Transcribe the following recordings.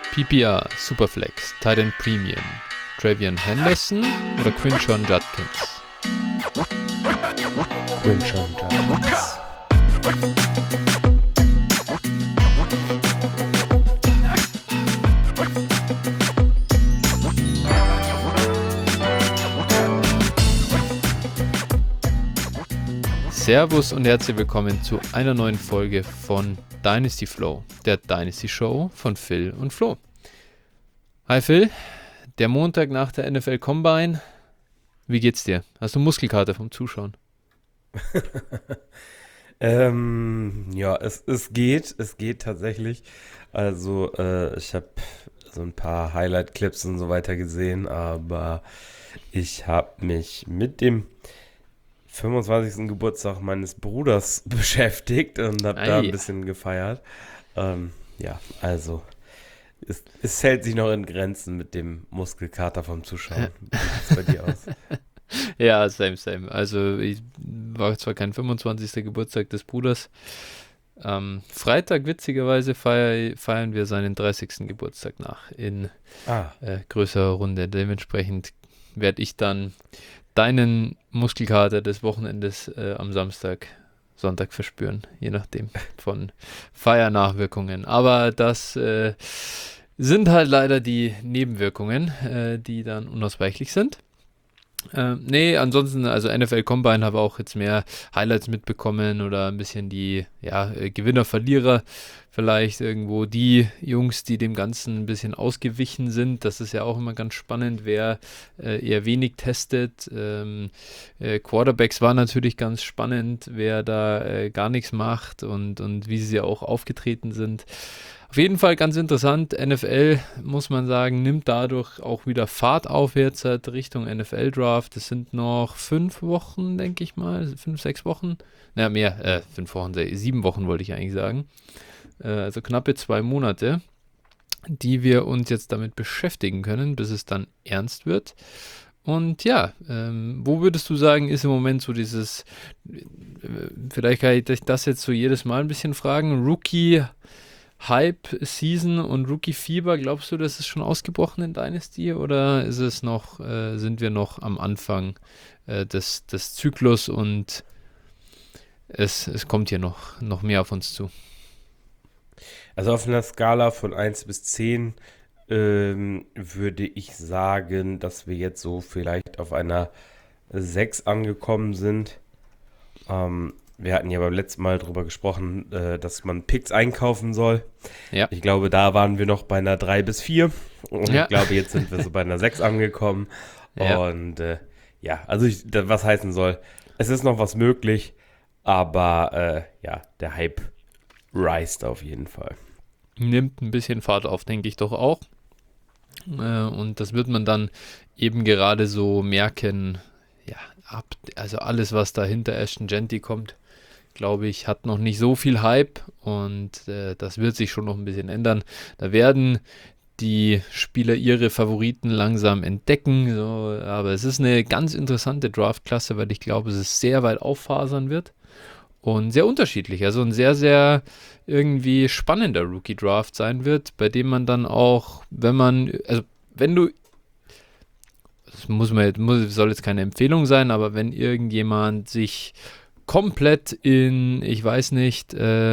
PPR, Superflex, Titan Premium, Travion Henderson oder Quinshon Judkins? Quinshon Judkins. Servus und herzlich willkommen zu einer neuen Folge von Dynasty Flow, der Dynasty Show von Phil und Flo. Hi Phil, der Montag nach der NFL Combine, wie geht's dir? Hast du Muskelkater vom Zuschauen? Ja, es geht tatsächlich. Also ich habe so ein paar Highlight-Clips und so weiter gesehen, aber ich habe mich mit dem 25. Geburtstag meines Bruders beschäftigt und habe da ein bisschen gefeiert. Ja, also es hält sich noch in Grenzen mit dem Muskelkater vom Zuschauen. Wie sieht's bei dir aus? Ja, same. Also ich war zwar kein 25. Geburtstag des Bruders. Freitag, witzigerweise, feiern wir seinen 30. Geburtstag nach in größerer Runde. Dementsprechend werde ich dann deinen Muskelkater des Wochenendes am Sonntag verspüren, je nachdem von Feiernachwirkungen. Aber das sind halt leider die Nebenwirkungen, die dann unausweichlich sind. Ansonsten, also NFL Combine habe auch jetzt mehr Highlights mitbekommen oder ein bisschen die Gewinner, Verlierer, vielleicht irgendwo die Jungs, die dem Ganzen ein bisschen ausgewichen sind. Das ist ja auch immer ganz spannend, wer eher wenig testet. Quarterbacks war natürlich ganz spannend, wer da gar nichts macht und wie sie auch aufgetreten sind. Auf jeden Fall ganz interessant. NFL, muss man sagen, nimmt dadurch auch wieder Fahrt auf jetzt Richtung NFL-Draft. Es sind noch 5 Wochen, denke ich mal. 5, 6 Wochen. 5 Wochen, 7 Wochen wollte ich eigentlich sagen. Also knappe 2 Monate, die wir uns jetzt damit beschäftigen können, bis es dann ernst wird. Und ja, wo würdest du sagen, ist im Moment so dieses, vielleicht kann ich das jetzt so jedes Mal ein bisschen fragen, Hype-Season und Rookie-Fieber, glaubst du, das ist schon ausgebrochen in Dynasty oder ist es noch, sind wir noch am Anfang des Zyklus und es kommt hier noch mehr auf uns zu? Also auf einer Skala von 1 bis 10 würde ich sagen, dass wir jetzt so vielleicht auf einer 6 angekommen sind. Wir hatten ja beim letzten Mal drüber gesprochen, dass man Picks einkaufen soll. Ja. Ich glaube, da waren wir noch bei einer 3 bis 4. Und Ja. ich glaube, jetzt sind wir so bei einer 6 angekommen. Ja. Und was heißen soll, es ist noch was möglich, aber der Hype rised auf jeden Fall. Nimmt ein bisschen Fahrt auf, denke ich doch auch. Und das wird man dann eben gerade so merken, also alles, was da hinter Ashton Jeanty kommt, glaube ich, hat noch nicht so viel Hype und das wird sich schon noch ein bisschen ändern. Da werden die Spieler ihre Favoriten langsam entdecken, so, aber es ist eine ganz interessante Draft-Klasse, weil ich glaube, es ist sehr weit auffasern wird und sehr unterschiedlich, also ein sehr, sehr irgendwie spannender Rookie-Draft sein wird, bei dem man dann auch, soll jetzt keine Empfehlung sein, aber wenn irgendjemand sich komplett in, ich weiß nicht,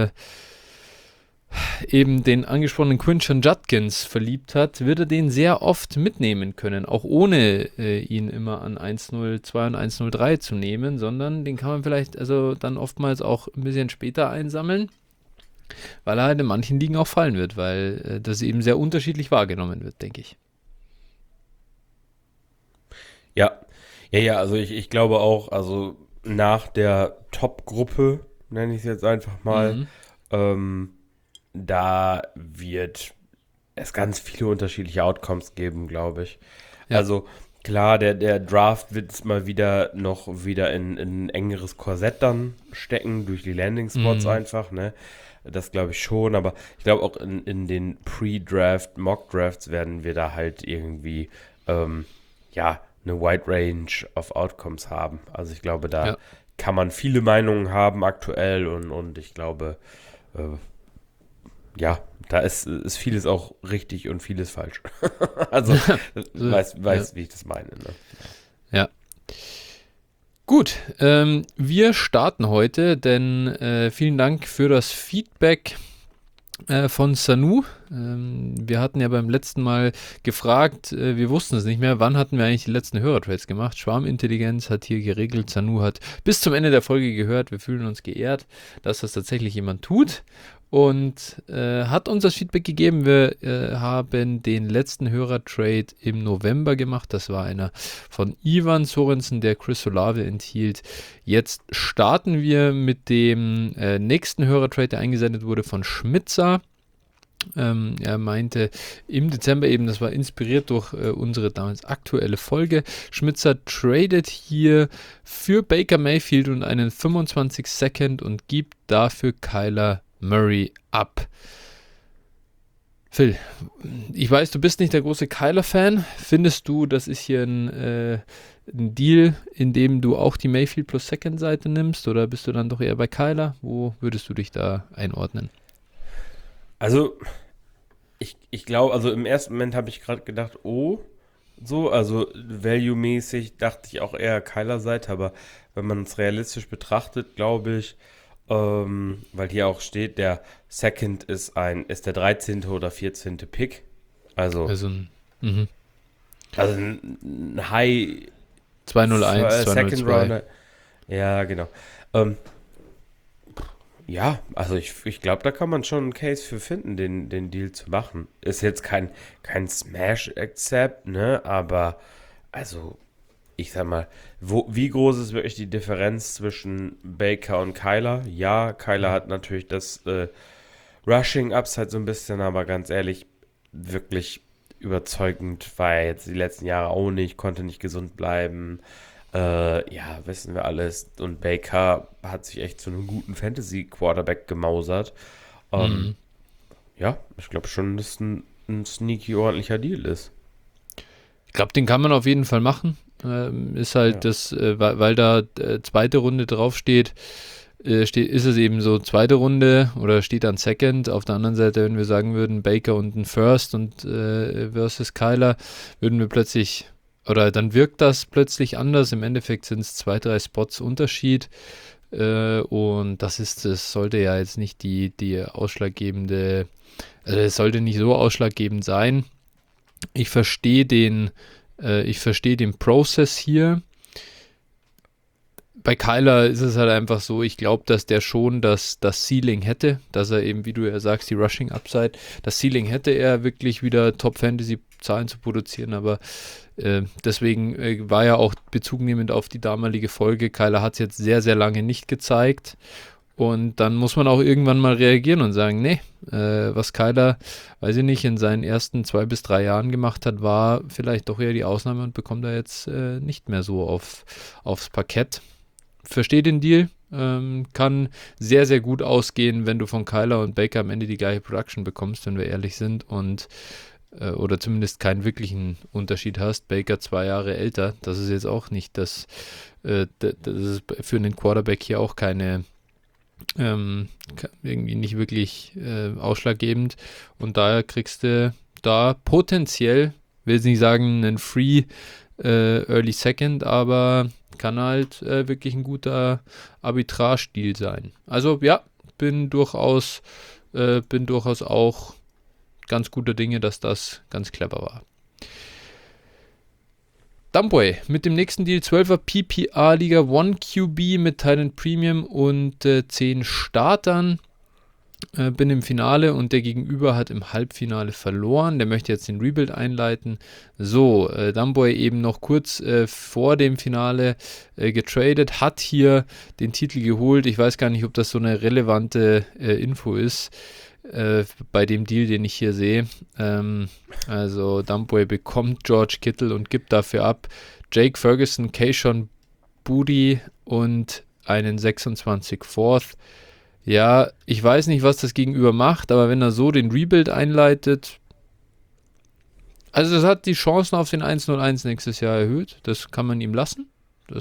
eben den angesprochenen Quinshon Judkins verliebt hat, wird er den sehr oft mitnehmen können, auch ohne ihn immer an 1.02 und 1.03 zu nehmen, sondern den kann man vielleicht also dann oftmals auch ein bisschen später einsammeln, weil er halt in manchen Ligen auch fallen wird, weil das eben sehr unterschiedlich wahrgenommen wird, denke ich. Ja, also ich glaube auch, also nach der Top-Gruppe, nenne ich es jetzt einfach mal, da wird es ganz viele unterschiedliche Outcomes geben, glaube ich. Ja. Also klar, der Draft wird mal wieder in ein engeres Korsett dann stecken, durch die Landing-Spots einfach, ne? Das glaube ich schon, aber ich glaube auch in den Pre-Draft, Mock-Drafts werden wir da halt irgendwie, eine Wide Range of Outcomes haben. Also ich glaube, da kann man viele Meinungen haben aktuell und ich glaube, da ist vieles auch richtig und vieles falsch. Also, weiß, wie ich das meine. Ne? Ja. Gut, wir starten heute, denn vielen Dank für das Feedback von Sanu. Wir hatten ja beim letzten Mal gefragt, wir wussten es nicht mehr, wann hatten wir eigentlich die letzten Hörertrades gemacht. Schwarmintelligenz hat hier geregelt, Sanu hat bis zum Ende der Folge gehört. Wir fühlen uns geehrt, dass das tatsächlich jemand tut und hat uns das Feedback gegeben. Wir haben den letzten Hörertrade im November gemacht. Das war einer von Ivan Sorensen, der Chris Olave enthielt. Jetzt starten wir mit dem nächsten Hörertrade, der eingesendet wurde von Schmitzer. Er meinte im Dezember eben, das war inspiriert durch unsere damals aktuelle Folge. Schmitzer tradet hier für Baker Mayfield und einen 25 Second und gibt dafür Kyler Murray ab. Phil, ich weiß, du bist nicht der große Kyler-Fan. Findest du, das ist hier ein Deal, in dem du auch die Mayfield plus Second-Seite nimmst, oder bist du dann doch eher bei Kyler? Wo würdest du dich da einordnen? Also, ich glaube, also im ersten Moment habe ich gerade gedacht, also value-mäßig dachte ich auch eher Kyler-Seite, aber wenn man es realistisch betrachtet, glaube ich, weil hier auch steht, der Second ist der 13. oder 14. Pick. Also ein High 201, Second 202. Rounder. Ja, genau. Ja, also ich glaube, da kann man schon einen Case für finden, den Deal zu machen. Ist jetzt kein Smash-Accept, ne? Aber, also, ich sag mal, wie groß ist wirklich die Differenz zwischen Baker und Kyler? Ja, Kyler hat natürlich das Rushing-Upside so ein bisschen, aber ganz ehrlich, wirklich überzeugend war er jetzt die letzten Jahre auch nicht, konnte nicht gesund bleiben. Ja, wissen wir alles. Und Baker hat sich echt zu einem guten Fantasy-Quarterback gemausert. Ja, ich glaube schon, dass ein sneaky ordentlicher Deal ist. Ich glaube, den kann man auf jeden Fall machen. Ist halt das, weil da zweite Runde draufsteht, ist es eben so zweite Runde oder steht dann Second. Auf der anderen Seite, wenn wir sagen würden, Baker und ein First und versus Kyler, würden wir plötzlich, oder dann wirkt das plötzlich anders. Im Endeffekt sind es 2-3 Spots Unterschied. Und das sollte ja jetzt nicht die ausschlaggebende, also es sollte nicht so ausschlaggebend sein. Ich verstehe den Prozess hier. Bei Kyler ist es halt einfach so, ich glaube, dass der schon das Ceiling hätte, dass er eben, wie du ja sagst, die Rushing Upside, das Ceiling hätte er wirklich wieder Top-Fantasy-Zahlen zu produzieren, aber deswegen war ja auch bezugnehmend auf die damalige Folge, Kyler hat es jetzt sehr, sehr lange nicht gezeigt und dann muss man auch irgendwann mal reagieren und sagen, nee, was Kyler, weiß ich nicht, in seinen ersten 2 bis 3 Jahren gemacht hat, war vielleicht doch eher die Ausnahme und bekommt er jetzt nicht mehr so aufs Parkett. Verstehe den Deal, kann sehr, sehr gut ausgehen, wenn du von Kyler und Baker am Ende die gleiche Production bekommst, wenn wir ehrlich sind, und oder zumindest keinen wirklichen Unterschied hast. Baker 2 Jahre älter, das ist jetzt auch nicht das ist für einen Quarterback hier auch keine irgendwie nicht wirklich ausschlaggebend, und daher kriegst du da potenziell, will jetzt nicht sagen einen Free Early Second, aber kann halt wirklich ein guter Arbitrage-Deal sein. Also ja, bin durchaus auch ganz guter Dinge, dass das ganz clever war. Dumbway mit dem nächsten Deal, 12er PPR-Liga, 1 QB mit Titan Premium und 10 Startern. Bin im Finale und der Gegenüber hat im Halbfinale verloren. Der möchte jetzt den Rebuild einleiten. So, Dumbway eben noch kurz vor dem Finale getradet, hat hier den Titel geholt. Ich weiß gar nicht, ob das so eine relevante Info ist bei dem Deal, den ich hier sehe. Also Dumbway bekommt George Kittle und gibt dafür ab Jake Ferguson, Kayshon Boutte und einen 26 Fourth. Ja, ich weiß nicht, was das Gegenüber macht, aber wenn er so den Rebuild einleitet, also das hat die Chancen auf den 1-0-1 nächstes Jahr erhöht. Das kann man ihm lassen,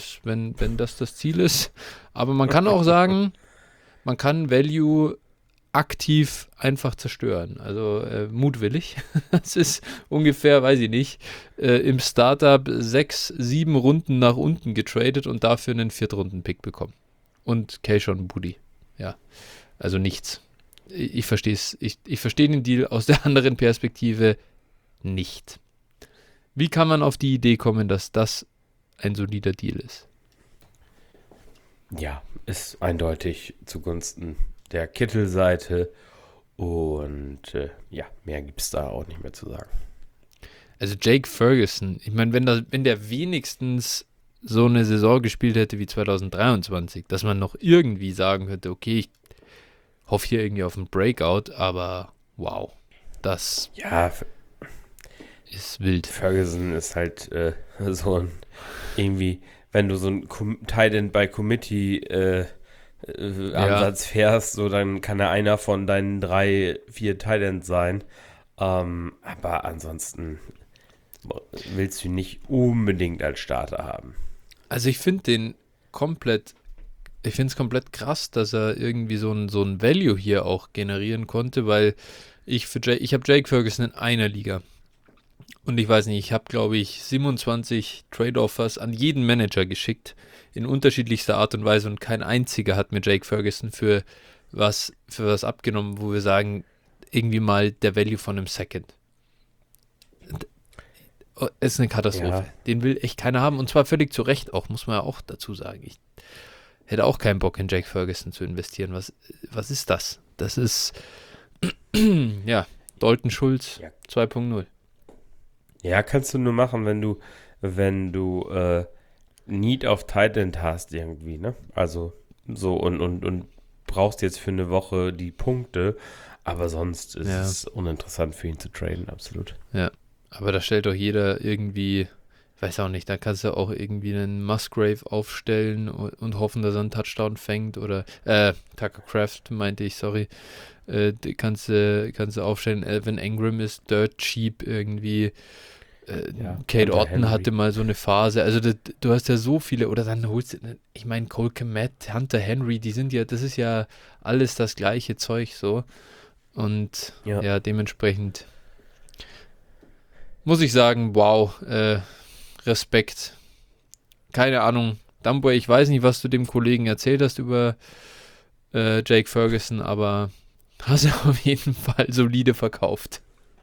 wenn das Ziel ist. Aber man kann auch sagen, man kann Value aktiv einfach zerstören. Also mutwillig. Das ist ungefähr, weiß ich nicht, im Startup 6, 7 Runden nach unten getradet und dafür einen Viertrunden-Pick bekommen. Und Keishon Boutte. Ja, also nichts. Ich verstehe es. Ich verstehe den Deal aus der anderen Perspektive nicht. Wie kann man auf die Idee kommen, dass das ein solider Deal ist? Ja, ist eindeutig zugunsten der Kittel-Seite und ja, mehr gibt es da auch nicht mehr zu sagen. Also Jake Ferguson, ich meine, wenn der wenigstens so eine Saison gespielt hätte wie 2023, dass man noch irgendwie sagen könnte, okay, ich hoffe hier irgendwie auf einen Breakout, aber wow, das Ja, ist wild. Ferguson ist halt so ein, irgendwie, wenn du so ein Tight End by Committee Ansatz fährst, so dann kann er einer von deinen 3, 4 Tight Ends sein. Aber ansonsten willst du ihn nicht unbedingt als Starter haben. Also ich finde es komplett krass, dass er irgendwie so ein Value hier auch generieren konnte, weil ich habe Jake Ferguson in einer Liga. Und ich weiß nicht, ich habe, glaube ich, 27 Trade-Offers an jeden Manager geschickt, in unterschiedlichster Art und Weise, und kein einziger hat mir Jake Ferguson für was abgenommen, wo wir sagen, irgendwie mal der Value von einem Second. Es ist eine Katastrophe. Ja. Den will echt keiner haben, und zwar völlig zu Recht auch, muss man ja auch dazu sagen. Ich hätte auch keinen Bock, in Jake Ferguson zu investieren. Was ist das? Das ist, ja, Dalton Schulz Ja. 2.0. Ja, kannst du nur machen, wenn du Need auf Tight End hast irgendwie, ne? Also so und brauchst jetzt für eine Woche die Punkte, aber sonst ist es uninteressant für ihn zu traden, absolut. Ja, aber da stellt doch jeder irgendwie, weiß auch nicht, da kannst du auch irgendwie einen Musgrave aufstellen und hoffen, dass er einen Touchdown fängt, oder Tucker Kraft meinte ich, sorry. Die kannst du aufstellen. Evan Engram ist dirt cheap irgendwie. Kate Hunter Otten Henry. hatte mal so eine Phase. Also du hast ja so viele, oder dann holst du, ich meine, Cole Kmet, Hunter Henry, das ist ja alles das gleiche Zeug so. Und ja, dementsprechend muss ich sagen, wow, Respekt. Keine Ahnung, Dumbo, ich weiß nicht, was du dem Kollegen erzählt hast über Jake Ferguson, aber hast du auf jeden Fall solide verkauft.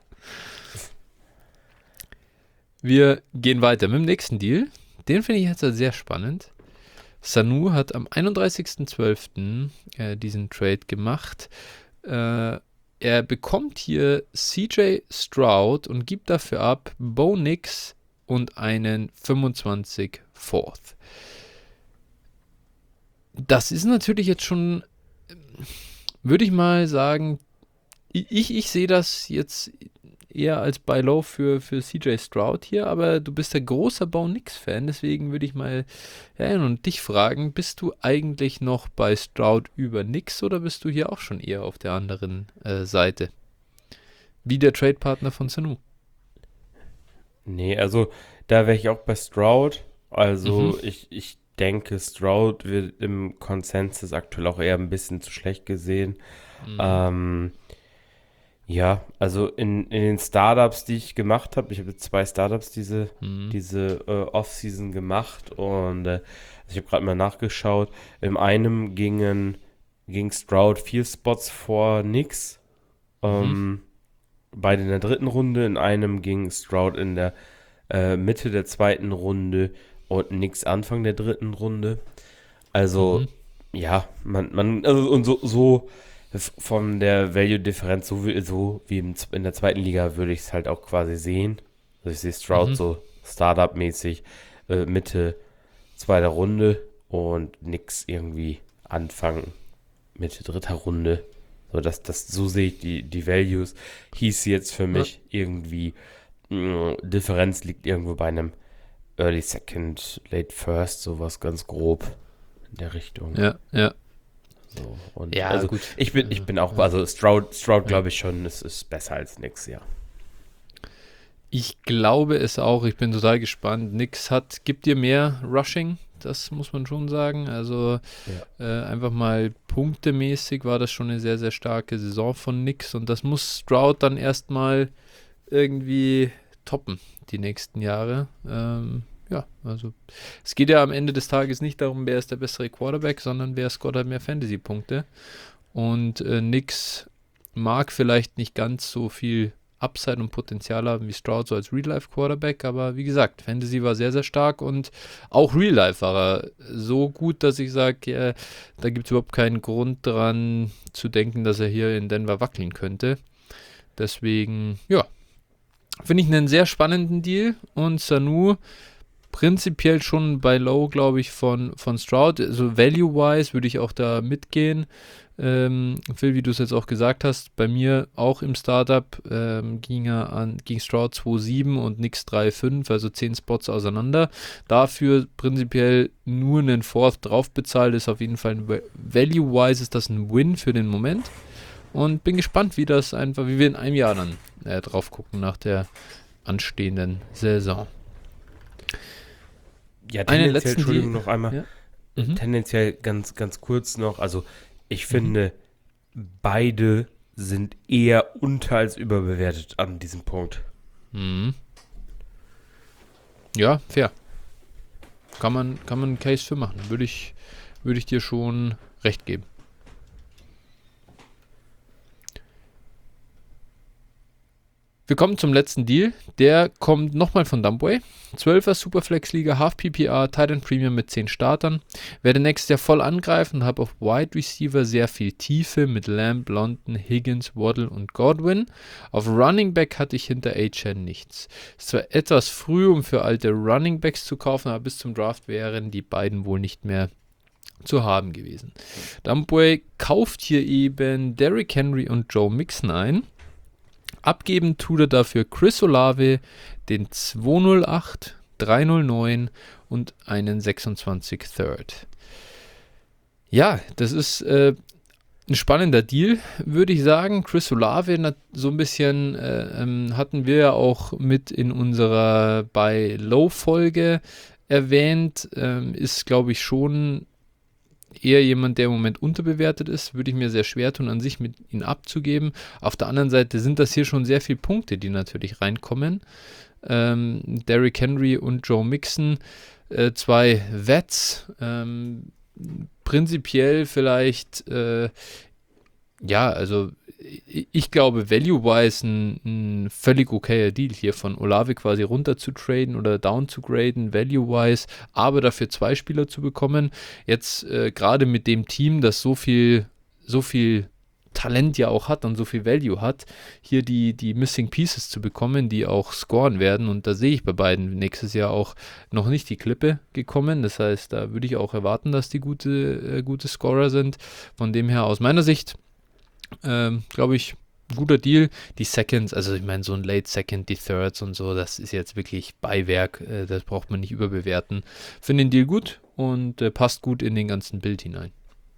Wir gehen weiter mit dem nächsten Deal. Den finde ich jetzt sehr spannend. Sanu hat am 31.12. Diesen Trade gemacht. Er bekommt hier CJ Stroud und gibt dafür ab Bo Nix und einen 25 Fourth. Das ist natürlich jetzt schon, würde ich mal sagen, ich sehe das jetzt eher als Buy Low für CJ Stroud hier, aber du bist der großer Bo Nix-Fan, deswegen würde ich mal und dich fragen, bist du eigentlich noch bei Stroud über Nix oder bist du hier auch schon eher auf der anderen Seite? Wie der Trade-Partner von Sanu. Nee, also da wäre ich auch bei Stroud. Also ich denke, Stroud wird im Konsensus aktuell auch eher ein bisschen zu schlecht gesehen. Ja, also in den Startups, die ich gemacht habe, ich habe jetzt 2 Startups diese Offseason gemacht und ich habe gerade mal nachgeschaut. Im einen ging Stroud 4 Spots vor Nix, beide in der 3. Runde. In einem ging Stroud in der Mitte der 2. Runde und Nix Anfang der 3. Runde. Also ja, also und so von der Value-Differenz, so wie in der 2. Liga würde ich es halt auch quasi sehen. Also ich sehe Stroud so Startup-mäßig Mitte 2. Runde und Nix irgendwie Anfang, Mitte 3. Runde. So sehe ich die Values. Hieß jetzt für mich irgendwie, Differenz liegt irgendwo bei einem Early Second, Late First, sowas ganz grob in der Richtung. Ja. So, und Ja, also gut. ich bin auch, also Stroud glaube ich schon, es ist besser als nix, ja. Ich glaube es auch, ich bin total gespannt. Nix gibt dir mehr Rushing das muss man schon sagen. Also einfach mal punktemäßig war das schon eine sehr, sehr starke Saison von Knicks und das muss Stroud dann erstmal irgendwie toppen, die nächsten Jahre. Also es geht ja am Ende des Tages nicht darum, wer ist der bessere Quarterback, sondern wer scoret halt mehr Fantasy-Punkte. Und Knicks mag vielleicht nicht ganz so viel Upside und Potenzial haben wie Stroud so als Real-Life-Quarterback, aber wie gesagt, Fantasy war sehr, sehr stark und auch Real-Life war er so gut, dass ich sage, da gibt es überhaupt keinen Grund daran zu denken, dass er hier in Denver wackeln könnte. Deswegen, finde ich einen sehr spannenden Deal und Sanu prinzipiell schon bei Low, glaube ich, von Stroud. Also Value-wise würde ich auch da mitgehen. Phil, wie du es jetzt auch gesagt hast, bei mir auch im Startup ging Stroud 2,7 und Knicks 3,5, also 10 Spots auseinander. Dafür prinzipiell nur einen Fourth drauf bezahlt, ist auf jeden Fall Value-wise ist das ein Win für den Moment. Und bin gespannt, wie wir in einem Jahr dann drauf gucken nach der anstehenden Saison. Ja, tendenziell, Entschuldigung, noch einmal. Ja? Tendenziell ganz, ganz kurz noch. Also, ich finde, beide sind eher unter- als überbewertet an diesem Punkt. Mhm. Ja, fair. Kann man einen Case für machen. Würde ich dir schon recht geben. Wir kommen zum letzten Deal. Der kommt nochmal von Dumpway. 12er Superflex-Liga, Half PPR, Titan Premium mit 10 Startern. Werde nächstes Jahr voll angreifen und habe auf Wide Receiver sehr viel Tiefe mit Lamb, London, Higgins, Waddle und Godwin. Auf Running Back hatte ich hinter A-Chan nichts. Ist zwar etwas früh, um für alte Running Backs zu kaufen, aber bis zum Draft wären die beiden wohl nicht mehr zu haben gewesen. Dumpway kauft hier eben Derrick Henry und Joe Mixon ein. Abgeben tut er dafür Chris Olave, den 208, 309 und einen 26 Third. Ja, das ist ein spannender Deal, würde ich sagen. Chris Olave, so ein bisschen hatten wir ja auch mit in unserer Buy-Low-Folge erwähnt. Ist, glaube ich, schon eher jemand, der im Moment unterbewertet ist, würde ich mir sehr schwer tun, an sich mit ihm abzugeben. Auf der anderen Seite sind das hier schon sehr viele Punkte, die natürlich reinkommen. Derrick Henry und Joe Mixon, 2 Vets, prinzipiell vielleicht, also ich glaube, value-wise ein völlig okayer Deal hier von Olave quasi runter zu traden oder down zu graden, value-wise, aber dafür 2 Spieler zu bekommen. Jetzt gerade mit dem Team, das so viel Talent ja auch hat und so viel Value hat, hier die Missing Pieces zu bekommen, die auch scoren werden. Und da sehe ich bei beiden nächstes Jahr auch noch nicht die Klippe gekommen. Das heißt, da würde ich auch erwarten, dass die gute Scorer sind. Von dem her aus meiner Sicht glaube ich, ein guter Deal. Die Seconds, also ich meine, so ein Late Second, die Thirds und so, das ist jetzt wirklich Beiwerk, das braucht man nicht überbewerten. Finde den Deal gut und passt gut in den ganzen Bild hinein.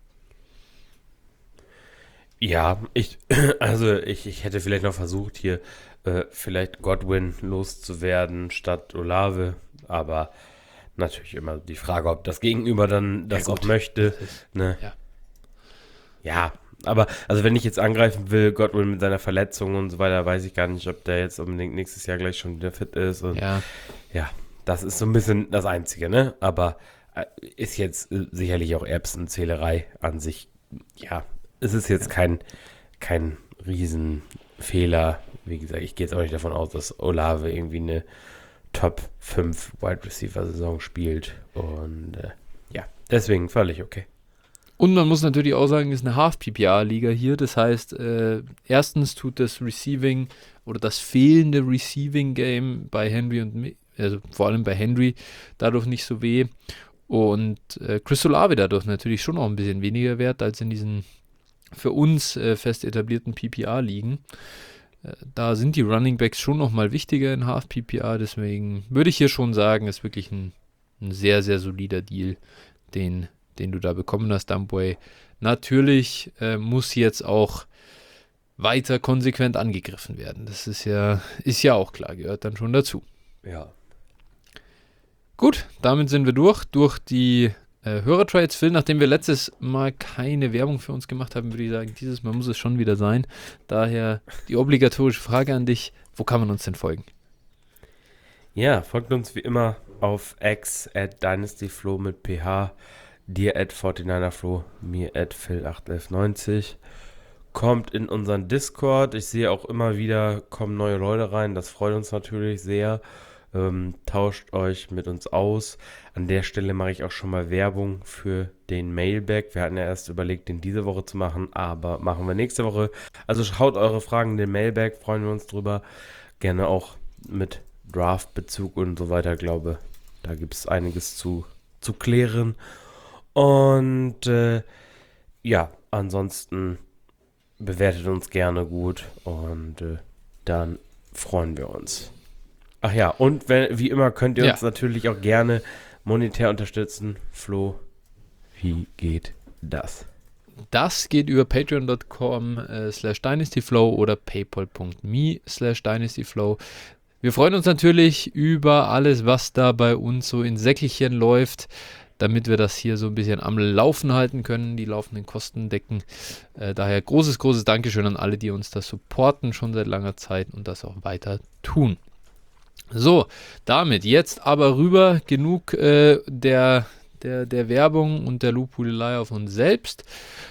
Ja, ich hätte vielleicht noch versucht, hier vielleicht Godwin loszuwerden statt Olave, aber natürlich immer die Frage, ob das Gegenüber dann das auch möchte. Ne? Ja, aber also wenn ich jetzt angreifen will, Godwin mit seiner Verletzung und so weiter, weiß ich gar nicht, ob der jetzt unbedingt nächstes Jahr gleich schon wieder fit ist. Und ja, das ist so ein bisschen das Einzige, ne? Aber ist jetzt sicherlich auch Erbsenzählerei an sich. Ja, es ist jetzt kein Riesenfehler. Wie gesagt, ich gehe jetzt auch nicht davon aus, dass Olave irgendwie eine Top 5 Wide Receiver Saison spielt. Und deswegen völlig okay. Und man muss natürlich auch sagen, es ist eine Half-PPR-Liga hier. Das heißt, erstens tut das Receiving oder das fehlende Receiving-Game bei Henry also vor allem bei Henry dadurch nicht so weh. Und Chris Olave dadurch natürlich schon auch ein bisschen weniger wert als in diesen für uns fest etablierten PPR-Ligen. Da sind die Running Backs schon nochmal wichtiger in Half-PPR. Deswegen würde ich hier schon sagen, ist wirklich ein sehr, sehr solider Deal, den du da bekommen hast, Dumpway. Natürlich muss jetzt auch weiter konsequent angegriffen werden. Das ist ja auch klar, gehört dann schon dazu. Ja. Gut, damit sind wir durch die Hörertrades. Phil, nachdem wir letztes Mal keine Werbung für uns gemacht haben, würde ich sagen, dieses Mal muss es schon wieder sein. Daher die obligatorische Frage an dich, wo kann man uns denn folgen? Ja, folgt uns wie immer auf X @dynastyflo mit PH, dir @49erflo, mir @phil81190. Kommt in unseren Discord. Ich sehe auch immer wieder, kommen neue Leute rein. Das freut uns natürlich sehr. Tauscht euch mit uns aus. An der Stelle mache ich auch schon mal Werbung für den Mailbag. Wir hatten ja erst überlegt, den diese Woche zu machen, aber machen wir nächste Woche. Also haut eure Fragen in den Mailbag, freuen wir uns drüber. Gerne auch mit Draft-Bezug und so weiter, glaube. Da gibt es einiges zu klären. Und ja, ansonsten bewertet uns gerne gut und dann freuen wir uns. Ach ja, und wie immer könnt ihr uns natürlich auch gerne monetär unterstützen. Flo, wie geht das? Das geht über patreon.com/dynastyflow oder paypal.me/dynastyflow. Wir freuen uns natürlich über alles, was da bei uns so in Säckelchen läuft, damit wir das hier so ein bisschen am Laufen halten können, die laufenden Kosten decken. Daher großes Dankeschön an alle, die uns das supporten, schon seit langer Zeit und das auch weiter tun. So, damit jetzt aber rüber, genug der Werbung und der Lobhudelei auf uns selbst.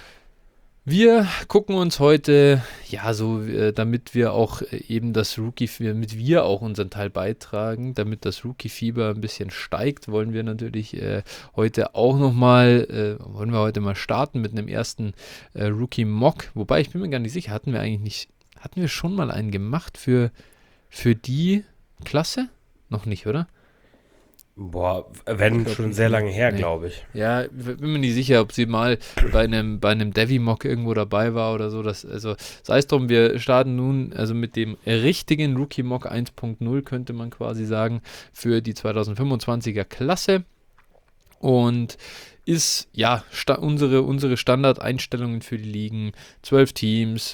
Wir gucken uns heute, damit wir auch eben damit wir auch unseren Teil beitragen, damit das Rookie-Fieber ein bisschen steigt, wollen wir natürlich heute auch nochmal, wollen wir heute mal starten mit einem ersten Rookie-Mock. Wobei, ich bin mir gar nicht sicher, hatten wir schon mal einen gemacht für die Klasse? Noch nicht, oder? Boah, wenn schon sehr lange her, glaube ich. Ja, bin mir nicht sicher, ob sie mal bei einem Devi-Mock irgendwo dabei war oder so. Also sei es drum, wir starten nun also mit dem richtigen Rookie-Mock 1.0, könnte man quasi sagen, für die 2025er Klasse. Und ist ja unsere Standardeinstellungen für die Ligen: 12 Teams,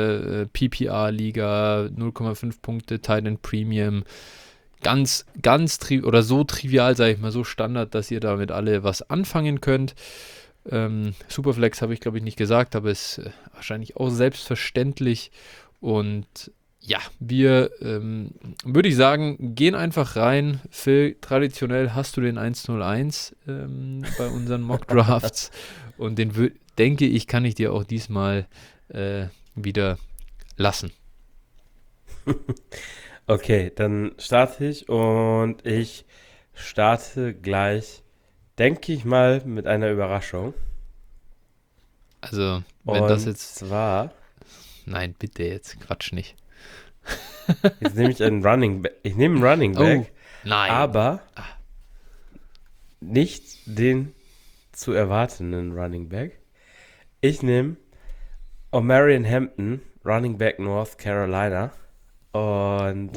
PPR-Liga, 0,5 Punkte, Titan Premium. Ganz so trivial, sage ich mal, so Standard, dass ihr damit alle was anfangen könnt. Superflex habe ich, glaube ich, nicht gesagt, aber ist wahrscheinlich auch selbstverständlich. Und ja, wir, würde ich sagen, gehen einfach rein. Phil, traditionell hast du den 101 bei unseren Mock-Drafts und den denke ich, kann ich dir auch diesmal wieder lassen. Okay, dann starte ich und ich starte gleich, denke ich mal, mit einer Überraschung. Also, wenn und das jetzt... zwar... Nein, bitte jetzt, Quatsch nicht. Jetzt nehme ich einen Running Back. Ich nehme einen Running Back, nein. aber nicht den zu erwartenden Running Back. Ich nehme Omarion Hampton, Running Back North Carolina. Und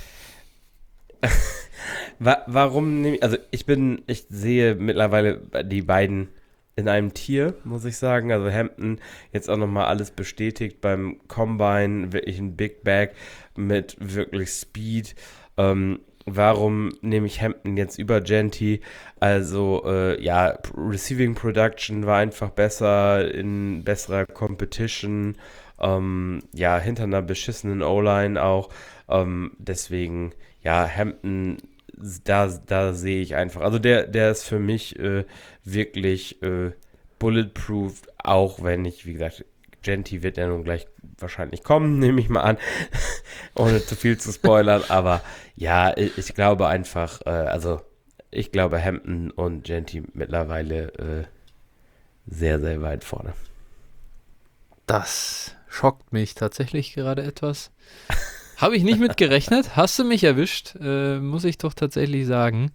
warum nehme ich, also ich sehe mittlerweile die beiden in einem Tier, muss ich sagen. Also Hampton jetzt auch nochmal alles bestätigt beim Combine, wirklich ein Big Bag mit wirklich Speed. Warum nehme ich Hampton jetzt über Genty? Also Receiving Production war einfach besser, in besserer Competition. Hinter einer beschissenen O-Line auch. Deswegen, Hampton, da sehe ich einfach. Also der ist für mich wirklich bulletproof, auch wenn ich, wie gesagt, Genty wird ja nun gleich wahrscheinlich kommen, nehme ich mal an, ohne zu viel zu spoilern. Aber ja, ich glaube einfach, ich glaube Hampton und Genty mittlerweile sehr, sehr weit vorne. Das schockt mich tatsächlich gerade etwas. Habe ich nicht mit gerechnet. Hast du mich erwischt, muss ich doch tatsächlich sagen.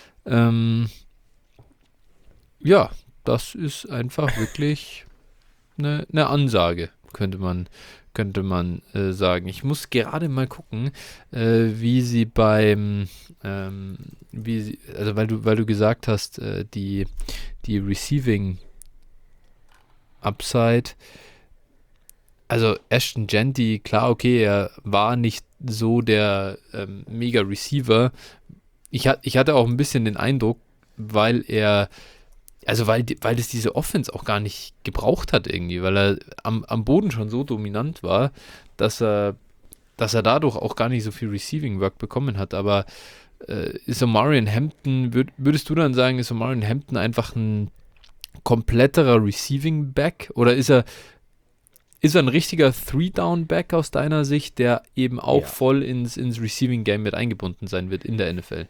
Das ist einfach wirklich eine Ansage, könnte man sagen. Ich muss gerade mal gucken, wie sie weil du gesagt hast, die Receiving Upside. Also Ashton Genty, klar, okay, er war nicht so der Mega-Receiver, ich hatte auch ein bisschen den Eindruck, weil das diese Offense auch gar nicht gebraucht hat irgendwie, weil er am Boden schon so dominant war, dass er dadurch auch gar nicht so viel Receiving Work bekommen hat. Aber ist Omarion Hampton, würdest du dann sagen, ist Omarion Hampton einfach ein kompletterer Receiving Back oder ist er ein richtiger Three-Down-Back aus deiner Sicht, der eben auch voll ins Receiving-Game mit eingebunden sein wird in der NFL?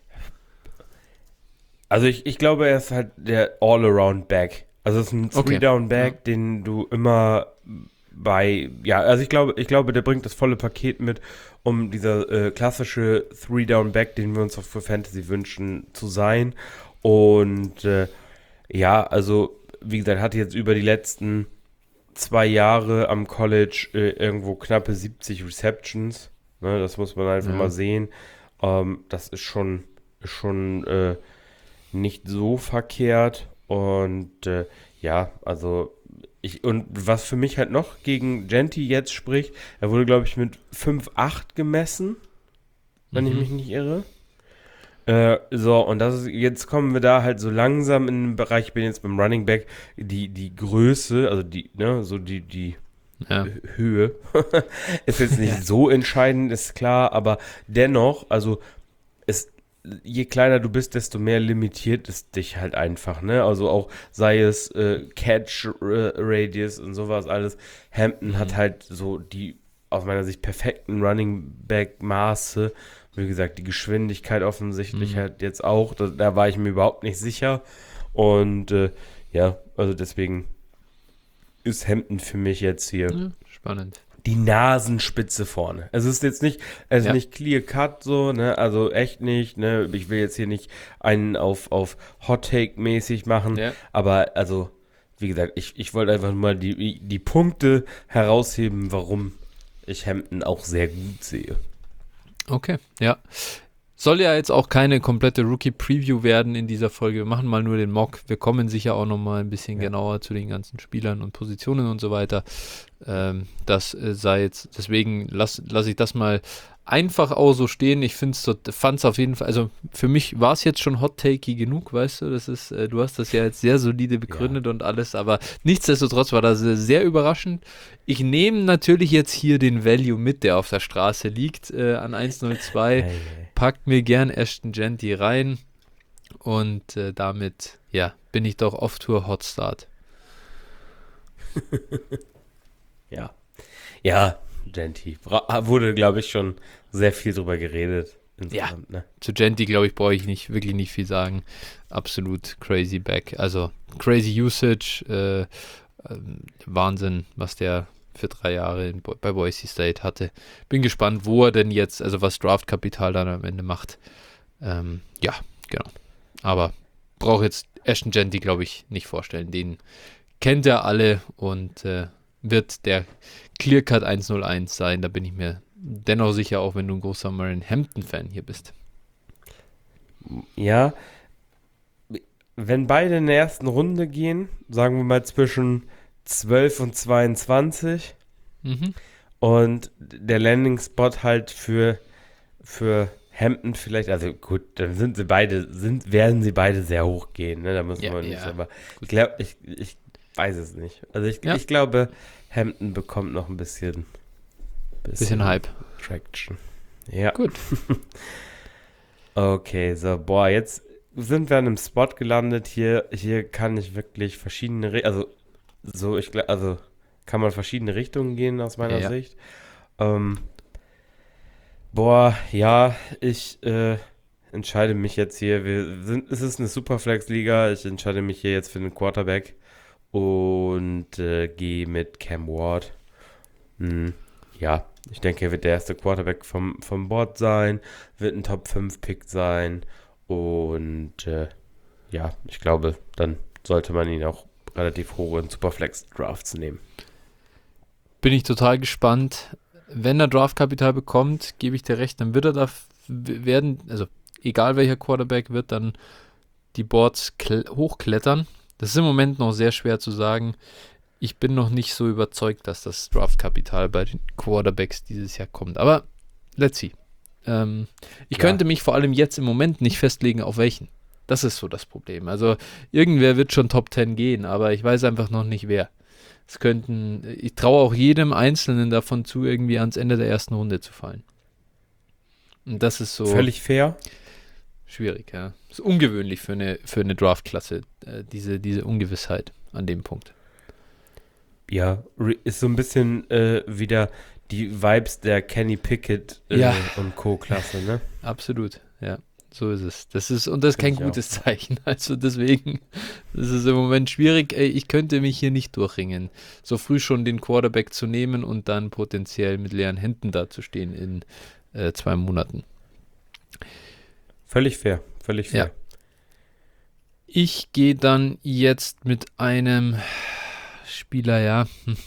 Also ich glaube, er ist halt der All-Around-Back. Also es ist ein Three-Down-Back, den du immer also ich glaube, der bringt das volle Paket mit, um dieser klassische Three-Down-Back, den wir uns auch für Fantasy wünschen, zu sein. Und also wie gesagt, hatte jetzt über die letzten 2 Jahre am College irgendwo knappe 70 Receptions. Ne, das muss man einfach mal sehen. Das ist schon nicht so verkehrt. Und und was für mich halt noch gegen Gentry jetzt spricht, er wurde, glaube ich, mit 5,8 gemessen, wenn ich mich nicht irre. Und jetzt kommen wir da halt so langsam in den Bereich, ich bin jetzt beim Running Back, die Größe, also die Höhe ist jetzt nicht so entscheidend, ist klar, aber dennoch, also je kleiner du bist, desto mehr limitiert es dich halt einfach, ne? Also auch sei es Catch Radius und sowas alles. Hampton hat halt so die aus meiner Sicht perfekten Running Back Maße. Wie gesagt, die Geschwindigkeit offensichtlich halt jetzt auch. Da war ich mir überhaupt nicht sicher. Und also deswegen ist Hampton für mich jetzt hier spannend. Die Nasenspitze vorne. Es ist jetzt nicht, nicht clear cut so, ne, also echt nicht, ne, ich will jetzt hier nicht einen auf Hot Take mäßig machen, aber also, wie gesagt, ich wollte einfach mal die Punkte herausheben, warum ich Hampton auch sehr gut sehe. Okay, ja. Soll ja jetzt auch keine komplette Rookie-Preview werden in dieser Folge. Wir machen mal nur den Mock. Wir kommen sicher auch nochmal ein bisschen genauer zu den ganzen Spielern und Positionen und so weiter. Das sei jetzt, deswegen lass ich das mal einfach auch so stehen. Ich fand es auf jeden Fall, also für mich war es jetzt schon hot-takey genug, weißt du, das ist, du hast das ja jetzt sehr solide begründet und alles, aber nichtsdestotrotz war das sehr überraschend. Ich nehme natürlich jetzt hier den Value mit, der auf der Straße liegt, an 1,02, packt mir gern Ashton Gentry rein und damit, bin ich doch off to a hot start. Ja, Gentry. Wurde, glaube ich, schon sehr viel drüber geredet. Ne? Zu Gentry, glaube ich, brauche ich wirklich nicht viel sagen. Absolut crazy back. Also crazy Usage. Wahnsinn, was der für 3 Jahre bei Boise State hatte. Bin gespannt, wo er denn jetzt, also was Draftkapital dann am Ende macht. Genau. Aber brauche jetzt Ashton Gentry, glaube ich, nicht vorstellen. Den kennt er alle und wird der Clearcut 101 sein, da bin ich mir dennoch sicher, auch wenn du ein großer Omarion Hampton-Fan hier bist. Ja, wenn beide in der ersten Runde gehen, sagen wir mal zwischen 12 und 22 und der Landing-Spot halt für Hampton vielleicht, also gut, dann werden sie beide sehr hoch gehen, ne? Da muss man nicht, aber ich glaube, ich weiß es nicht. Also ich glaube, Hampton bekommt noch ein bisschen Hype. Traction. Ja. Gut. Okay, so, jetzt sind wir an einem Spot gelandet. Hier kann ich wirklich verschiedene, kann man verschiedene Richtungen gehen aus meiner Sicht. Ich entscheide mich jetzt hier, es ist eine Superflex-Liga, ich entscheide mich hier jetzt für den Quarterback und gehe mit Cam Ward. Ich denke, er wird der erste Quarterback vom Board sein, wird ein Top-5-Pick sein und ich glaube, dann sollte man ihn auch relativ hoch in Superflex-Drafts nehmen. Bin ich total gespannt. Wenn er Draftkapital bekommt, gebe ich dir recht, dann wird er da werden, also egal welcher Quarterback, wird dann die Boards hochklettern. Das ist im Moment noch sehr schwer zu sagen. Ich bin noch nicht so überzeugt, dass das Draftkapital bei den Quarterbacks dieses Jahr kommt. Aber let's see. Ich könnte mich vor allem jetzt im Moment nicht festlegen, auf welchen. Das ist so das Problem. Also irgendwer wird schon Top 10 gehen, aber ich weiß einfach noch nicht wer. Ich traue auch jedem Einzelnen davon zu, irgendwie ans Ende der ersten Runde zu fallen. Und das ist so Völlig fair. schwierig, ja. Das ist ungewöhnlich für eine Draft-Klasse, diese Ungewissheit an dem Punkt. Ja, ist so ein bisschen wieder die Vibes der Kenny Pickett und Co-Klasse, ne? Absolut, ja. So ist es. Das ist kein gutes Zeichen. Also deswegen ist es im Moment schwierig. Ich könnte mich hier nicht durchringen, so früh schon den Quarterback zu nehmen und dann potenziell mit leeren Händen dazustehen in 2 Monaten. Völlig fair, völlig fair. Ja. Ich gehe dann jetzt mit einem Spieler, ja.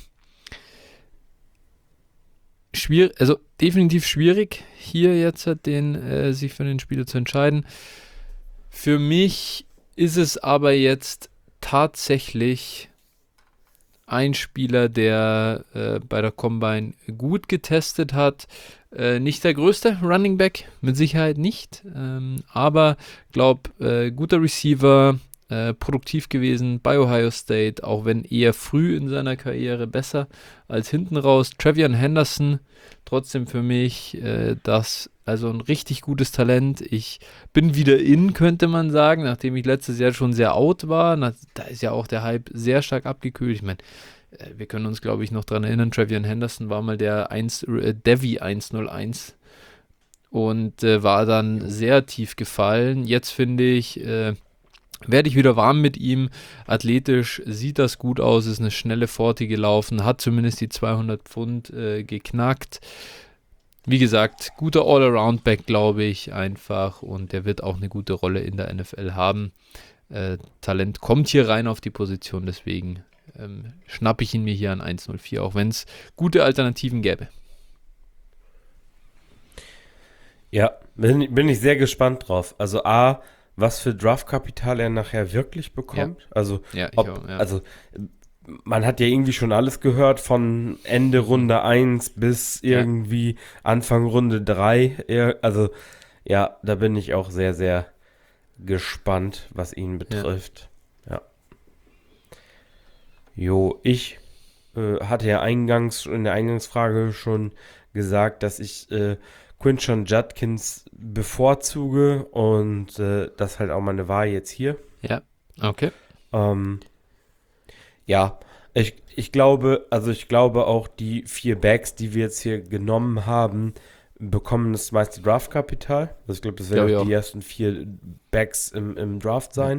Schwierig, also definitiv schwierig, hier jetzt sich für den Spieler zu entscheiden. Für mich ist es aber jetzt tatsächlich ein Spieler, der bei der Combine gut getestet hat. Nicht der größte Running Back, mit Sicherheit nicht, aber glaube, guter Receiver, produktiv gewesen bei Ohio State, auch wenn eher früh in seiner Karriere besser als hinten raus. Travion Henderson, trotzdem für mich also ein richtig gutes Talent. Ich bin wieder könnte man sagen, nachdem ich letztes Jahr schon sehr out war. Da ist ja auch der Hype sehr stark abgekühlt. Ich meine, wir können uns, glaube ich, noch daran erinnern, Travion Henderson war mal der Devi 101 und war dann sehr tief gefallen. Jetzt finde ich, werde ich wieder warm mit ihm. Athletisch sieht das gut aus, ist eine schnelle 40 gelaufen, hat zumindest die 200 Pfund geknackt. Wie gesagt, guter All-Around-Back, glaube ich, einfach. Und der wird auch eine gute Rolle in der NFL haben. Talent kommt hier rein auf die Position, deswegen schnappe ich ihn mir hier an 1,04, auch wenn es gute Alternativen gäbe. Ja, bin ich sehr gespannt drauf. Also A, was für Draftkapital er nachher wirklich bekommt. Ja. Also, also man hat ja irgendwie schon alles gehört, von Ende Runde 1 bis irgendwie Anfang Runde 3. Also ja, da bin ich auch sehr, sehr gespannt, was ihn betrifft. Ja. Jo, ich hatte ja in der Eingangsfrage schon gesagt, dass ich Quinshon Judkins bevorzuge und das halt auch meine Wahl jetzt hier. Ja, okay. Ja, ich glaube auch die 4 Backs, die wir jetzt hier genommen haben, bekommen das meiste Draftkapital. Also ich glaube, das werden auch die ersten 4 Backs im Draft sein.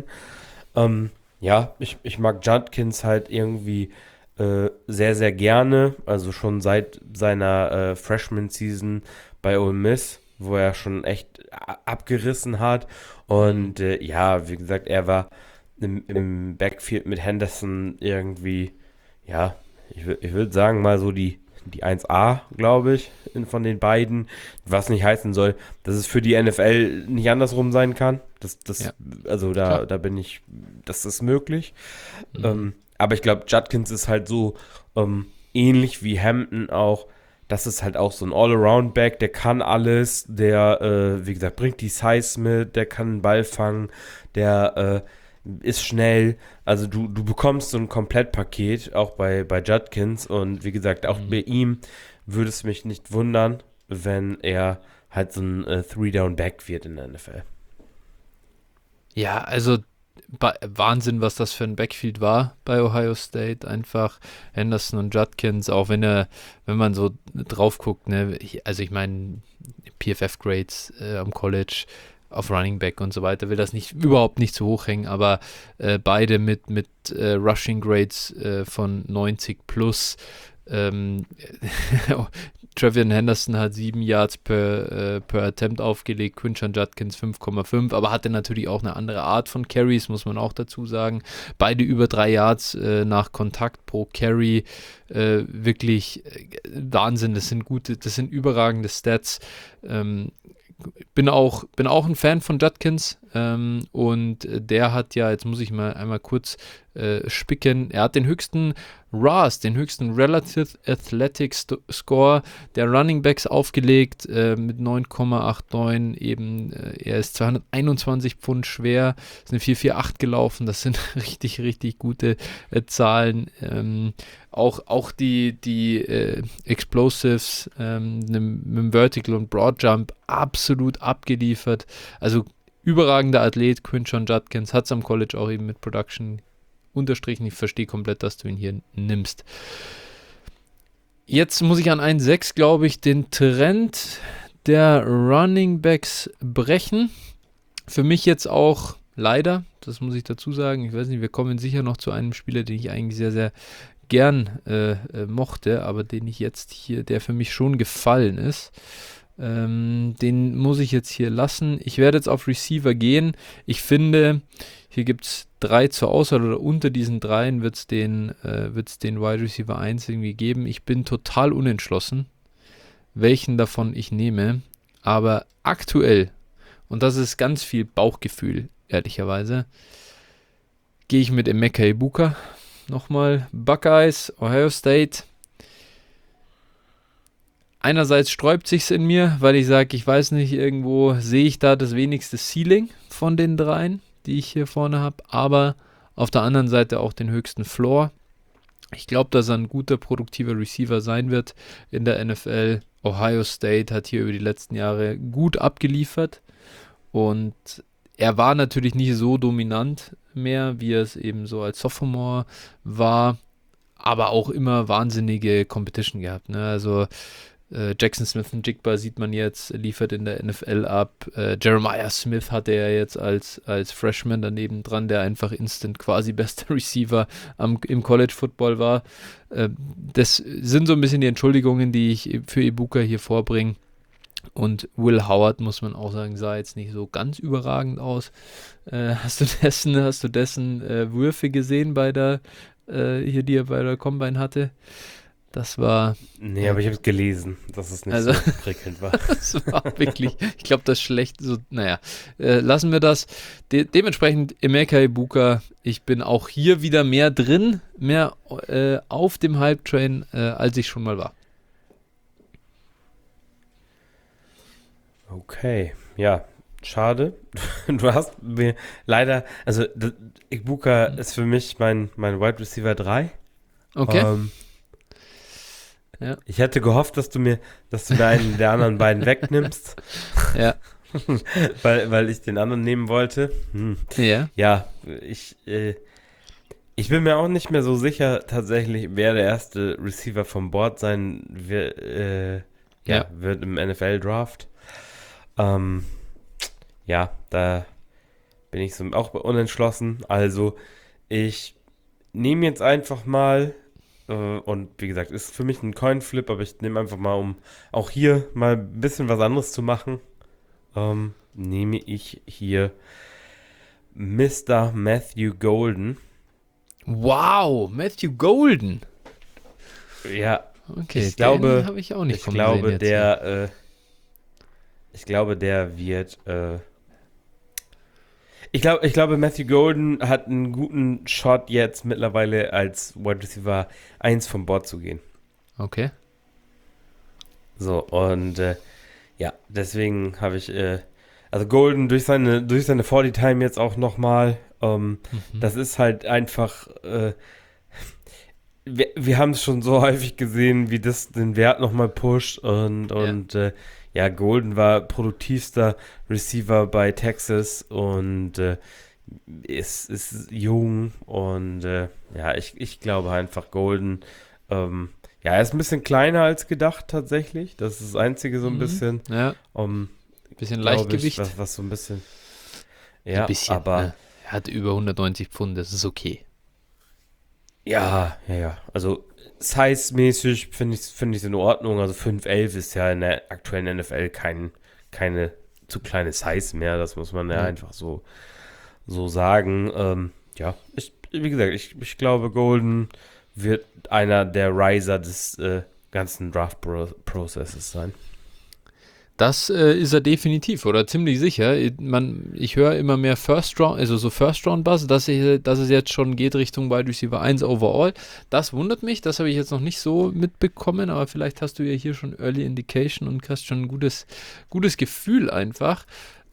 Ich mag Judkins halt irgendwie sehr, sehr gerne. Also schon seit seiner Freshman-Season bei Ole Miss, wo er schon echt abgerissen hat. Und wie gesagt, er war im Backfield mit Henderson irgendwie, ich würde sagen mal so die 1A, glaube ich, von den beiden, was nicht heißen soll, dass es für die NFL nicht andersrum sein kann. Da bin ich, das ist möglich. Aber ich glaube, Judkins ist halt so ähnlich wie Hampton auch. Das ist halt auch so ein All-Around-Back, der kann alles, der, wie gesagt, bringt die Size mit, der kann einen Ball fangen, der ist schnell. Also du bekommst so ein Komplettpaket, auch bei Judkins. Und wie gesagt, auch bei ihm würde es mich nicht wundern, wenn er halt so ein 3-Down-Back wird in der NFL. Ja, also Wahnsinn, was das für ein Backfield war bei Ohio State. Einfach Henderson und Judkins, auch wenn man so drauf guckt, ne? Ich meine, PFF-Grades am College auf Running Back und so weiter, will das überhaupt nicht zu hoch hängen, aber beide mit Rushing Grades von 90 plus. Travion Henderson hat 7 Yards per Attempt aufgelegt, Quinshon Judkins 5,5, aber hatte natürlich auch eine andere Art von Carries, muss man auch dazu sagen. Beide über 3 Yards nach Kontakt pro Carry. Wirklich Wahnsinn, das sind überragende Stats. Bin auch ein Fan von Judkins und der hat ja, jetzt muss ich mal einmal kurz spicken, er hat den höchsten RAS, den höchsten Relative Athletic Score der Running Backs aufgelegt mit 9,89 eben. Er ist 221 Pfund schwer, ist eine 4,48 gelaufen. Das sind richtig, richtig gute Zahlen. Auch die Explosives mit dem Vertical und Broad Jump absolut abgeliefert. Also überragender Athlet, Quinshon Judkins, hat es am College auch eben mit Production unterstrichen. Ich verstehe komplett, dass du ihn hier nimmst. Jetzt muss ich an 1,6, glaube ich, den Trend der Running Backs brechen. Für mich jetzt auch leider, das muss ich dazu sagen, ich weiß nicht, wir kommen sicher noch zu einem Spieler, den ich eigentlich sehr, sehr gern mochte, aber den ich jetzt hier, der für mich schon gefallen ist. Den muss ich jetzt hier lassen. Ich werde jetzt auf Receiver gehen. Ich finde, hier gibt es 3 zur Auswahl oder unter diesen 3 wird es den Wide Receiver 1 irgendwie geben. Ich bin total unentschlossen, welchen davon ich nehme. Aber aktuell, und das ist ganz viel Bauchgefühl, ehrlicherweise, gehe ich mit Emeka Egbuka. Nochmal Buckeyes, Ohio State. Einerseits sträubt sich's in mir, weil ich sage, ich weiß nicht, irgendwo sehe ich da das wenigste Ceiling von den 3, die ich hier vorne habe, aber auf der anderen Seite auch den höchsten Floor. Ich glaube, dass er ein guter, produktiver Receiver sein wird in der NFL. Ohio State hat hier über die letzten Jahre gut abgeliefert und er war natürlich nicht so dominant mehr, wie er es eben so als Sophomore war, aber auch immer wahnsinnige Competition gehabt. Ne? Also Jackson Smith-Njigba sieht man jetzt, liefert in der NFL ab. Jeremiah Smith hatte er jetzt als Freshman daneben dran, der einfach instant quasi bester Receiver im College Football war. Das sind so ein bisschen die Entschuldigungen, die ich für Egbuka hier vorbringe. Und Will Howard, muss man auch sagen, sah jetzt nicht so ganz überragend aus. Hast du dessen Würfe gesehen die er bei der Combine hatte? Das war... Nee, aber ich habe es gelesen, dass es nicht so prickelnd war. Das war wirklich, ich glaube, das schlecht, so, naja, lassen wir das. Dementsprechend Emeka Egbuka, ich bin auch hier wieder mehr drin, mehr auf dem Hype-Train, als ich schon mal war. Okay, ja, schade. Du hast mir leider, also Egbuka ist für mich mein Wide Receiver 3. Okay. Ja. Ich hätte gehofft, dass du mir einen der anderen beiden wegnimmst. Ja. weil ich den anderen nehmen wollte. Ja. Ja, ich bin mir auch nicht mehr so sicher tatsächlich, wer der erste Receiver vom Board sein wird im NFL-Draft. Ja, da bin ich so auch unentschlossen. Also, ich nehme jetzt einfach mal, und wie gesagt, ist für mich ein Coinflip, aber ich nehme einfach mal, um auch hier mal ein bisschen was anderes zu machen, nehme ich hier Mr. Matthew Golden. Wow, Matthew Golden. Ja, okay, ich glaube, habe ich auch nicht ich glaube, der wird, ich glaube, Matthew Golden hat einen guten Shot jetzt mittlerweile als Wide Receiver 1 vom Board zu gehen. Okay. So, und ja, deswegen habe ich, also Golden durch seine 40-Time jetzt auch nochmal, das ist halt einfach, wir haben es schon so häufig gesehen, wie das den Wert nochmal pusht und ja, Golden war produktivster Receiver bei Texas und ist jung und ja, ich glaube einfach Golden, ja, er ist ein bisschen kleiner als gedacht tatsächlich, das ist das Einzige so ein bisschen. Ja, bisschen Leichtgewicht. Was so ein bisschen, ja, ein bisschen, aber ne? Er hat über 190 Pfund, das ist okay. Ja, also Size-mäßig finde ich in Ordnung. Also 5'11 ist ja in der aktuellen NFL keine zu kleine Size mehr. Das muss man ja einfach so sagen. Ja, wie gesagt, ich glaube, Golden wird einer der Riser des ganzen Draft-Prozesses sein. Das ist er definitiv oder ziemlich sicher. Ich höre immer mehr First Round, also so First Round Buzz, dass es jetzt schon geht Richtung Wide Receiver 1 overall. Das wundert mich, das habe ich jetzt noch nicht so mitbekommen, aber vielleicht hast du ja hier schon Early Indication und hast schon ein gutes Gefühl einfach.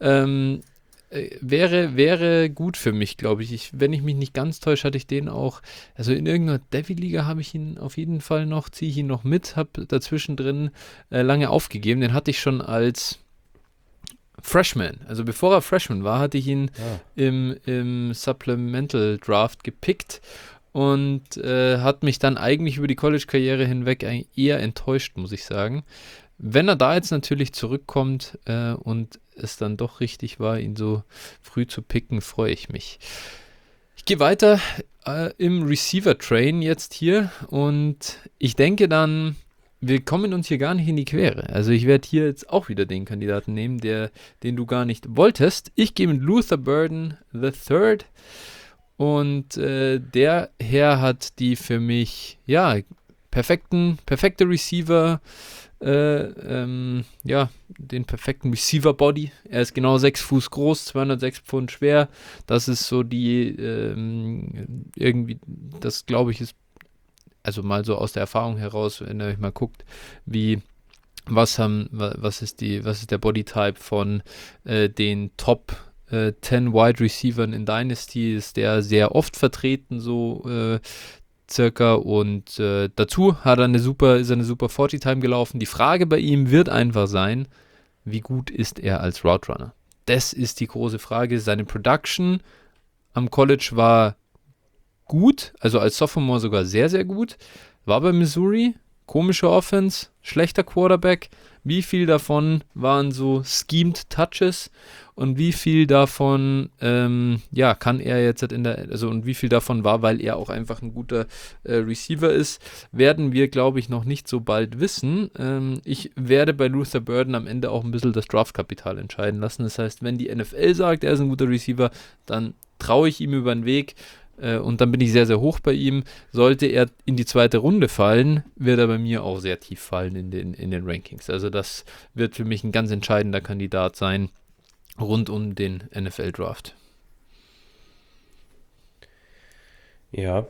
Wäre gut für mich, glaube ich. Wenn ich mich nicht ganz täusche, hatte ich den auch, also in irgendeiner Devil-Liga habe ich ihn auf jeden Fall noch, ziehe ich ihn noch mit, habe dazwischen drin lange aufgegeben. Den hatte ich schon als Freshman, also bevor er Freshman war, hatte ich ihn im Supplemental Draft gepickt und hat mich dann eigentlich über die College-Karriere hinweg eher enttäuscht, muss ich sagen. Wenn er da jetzt natürlich zurückkommt und es dann doch richtig war, ihn so früh zu picken, freue ich mich. Ich gehe weiter im Receiver-Train jetzt hier und ich denke dann, wir kommen uns hier gar nicht in die Quere. Also ich werde hier jetzt auch wieder den Kandidaten nehmen, den du gar nicht wolltest. Ich gehe mit Luther Burden III und der Herr hat die für mich, ja, perfekte Receiver, den perfekten Receiver-Body. Er ist genau 6 Fuß groß, 206 Pfund schwer. Das ist so die, irgendwie, das glaube ich ist, also mal so aus der Erfahrung heraus, wenn ihr euch mal guckt, was ist der Bodytype von den Top 10 Wide Receivern in Dynasty, ist der sehr oft vertreten, so circa, und dazu ist er eine super 40-Time gelaufen. Die Frage bei ihm wird einfach sein, wie gut ist er als Route Runner? Das ist die große Frage. Seine Production am College war gut, also als Sophomore sogar sehr, sehr gut. War bei Missouri, komische Offense, schlechter Quarterback. Wie viel davon waren so schemed Touches und wie viel davon kann er jetzt und wie viel davon war, weil er auch einfach ein guter Receiver ist, werden wir, glaube ich, noch nicht so bald wissen. Ich werde bei Luther Burden am Ende auch ein bisschen das Draftkapital entscheiden lassen. Das heißt, wenn die NFL sagt, er ist ein guter Receiver, dann traue ich ihm über den Weg. Und dann bin ich sehr, sehr hoch bei ihm. Sollte er in die zweite Runde fallen, wird er bei mir auch sehr tief fallen in den Rankings. Also das wird für mich ein ganz entscheidender Kandidat sein rund um den NFL-Draft. Ja,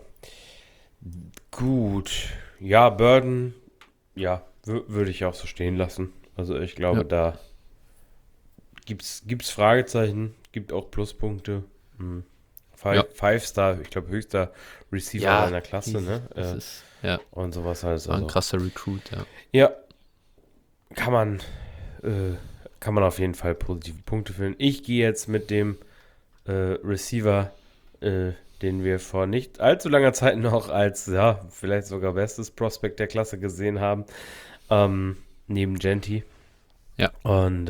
gut. Ja, Burden, ja, würde ich auch so stehen lassen. Also ich glaube, da gibt's Fragezeichen, gibt auch Pluspunkte. Five-Star, ich glaube, höchster Receiver seiner Klasse, ne? Und sowas halt. War ein krasser Recruit, ja. Ja, kann man auf jeden Fall positive Punkte finden. Ich gehe jetzt mit dem Receiver, den wir vor nicht allzu langer Zeit noch als, vielleicht sogar bestes Prospect der Klasse gesehen haben, neben Genty. Ja. Und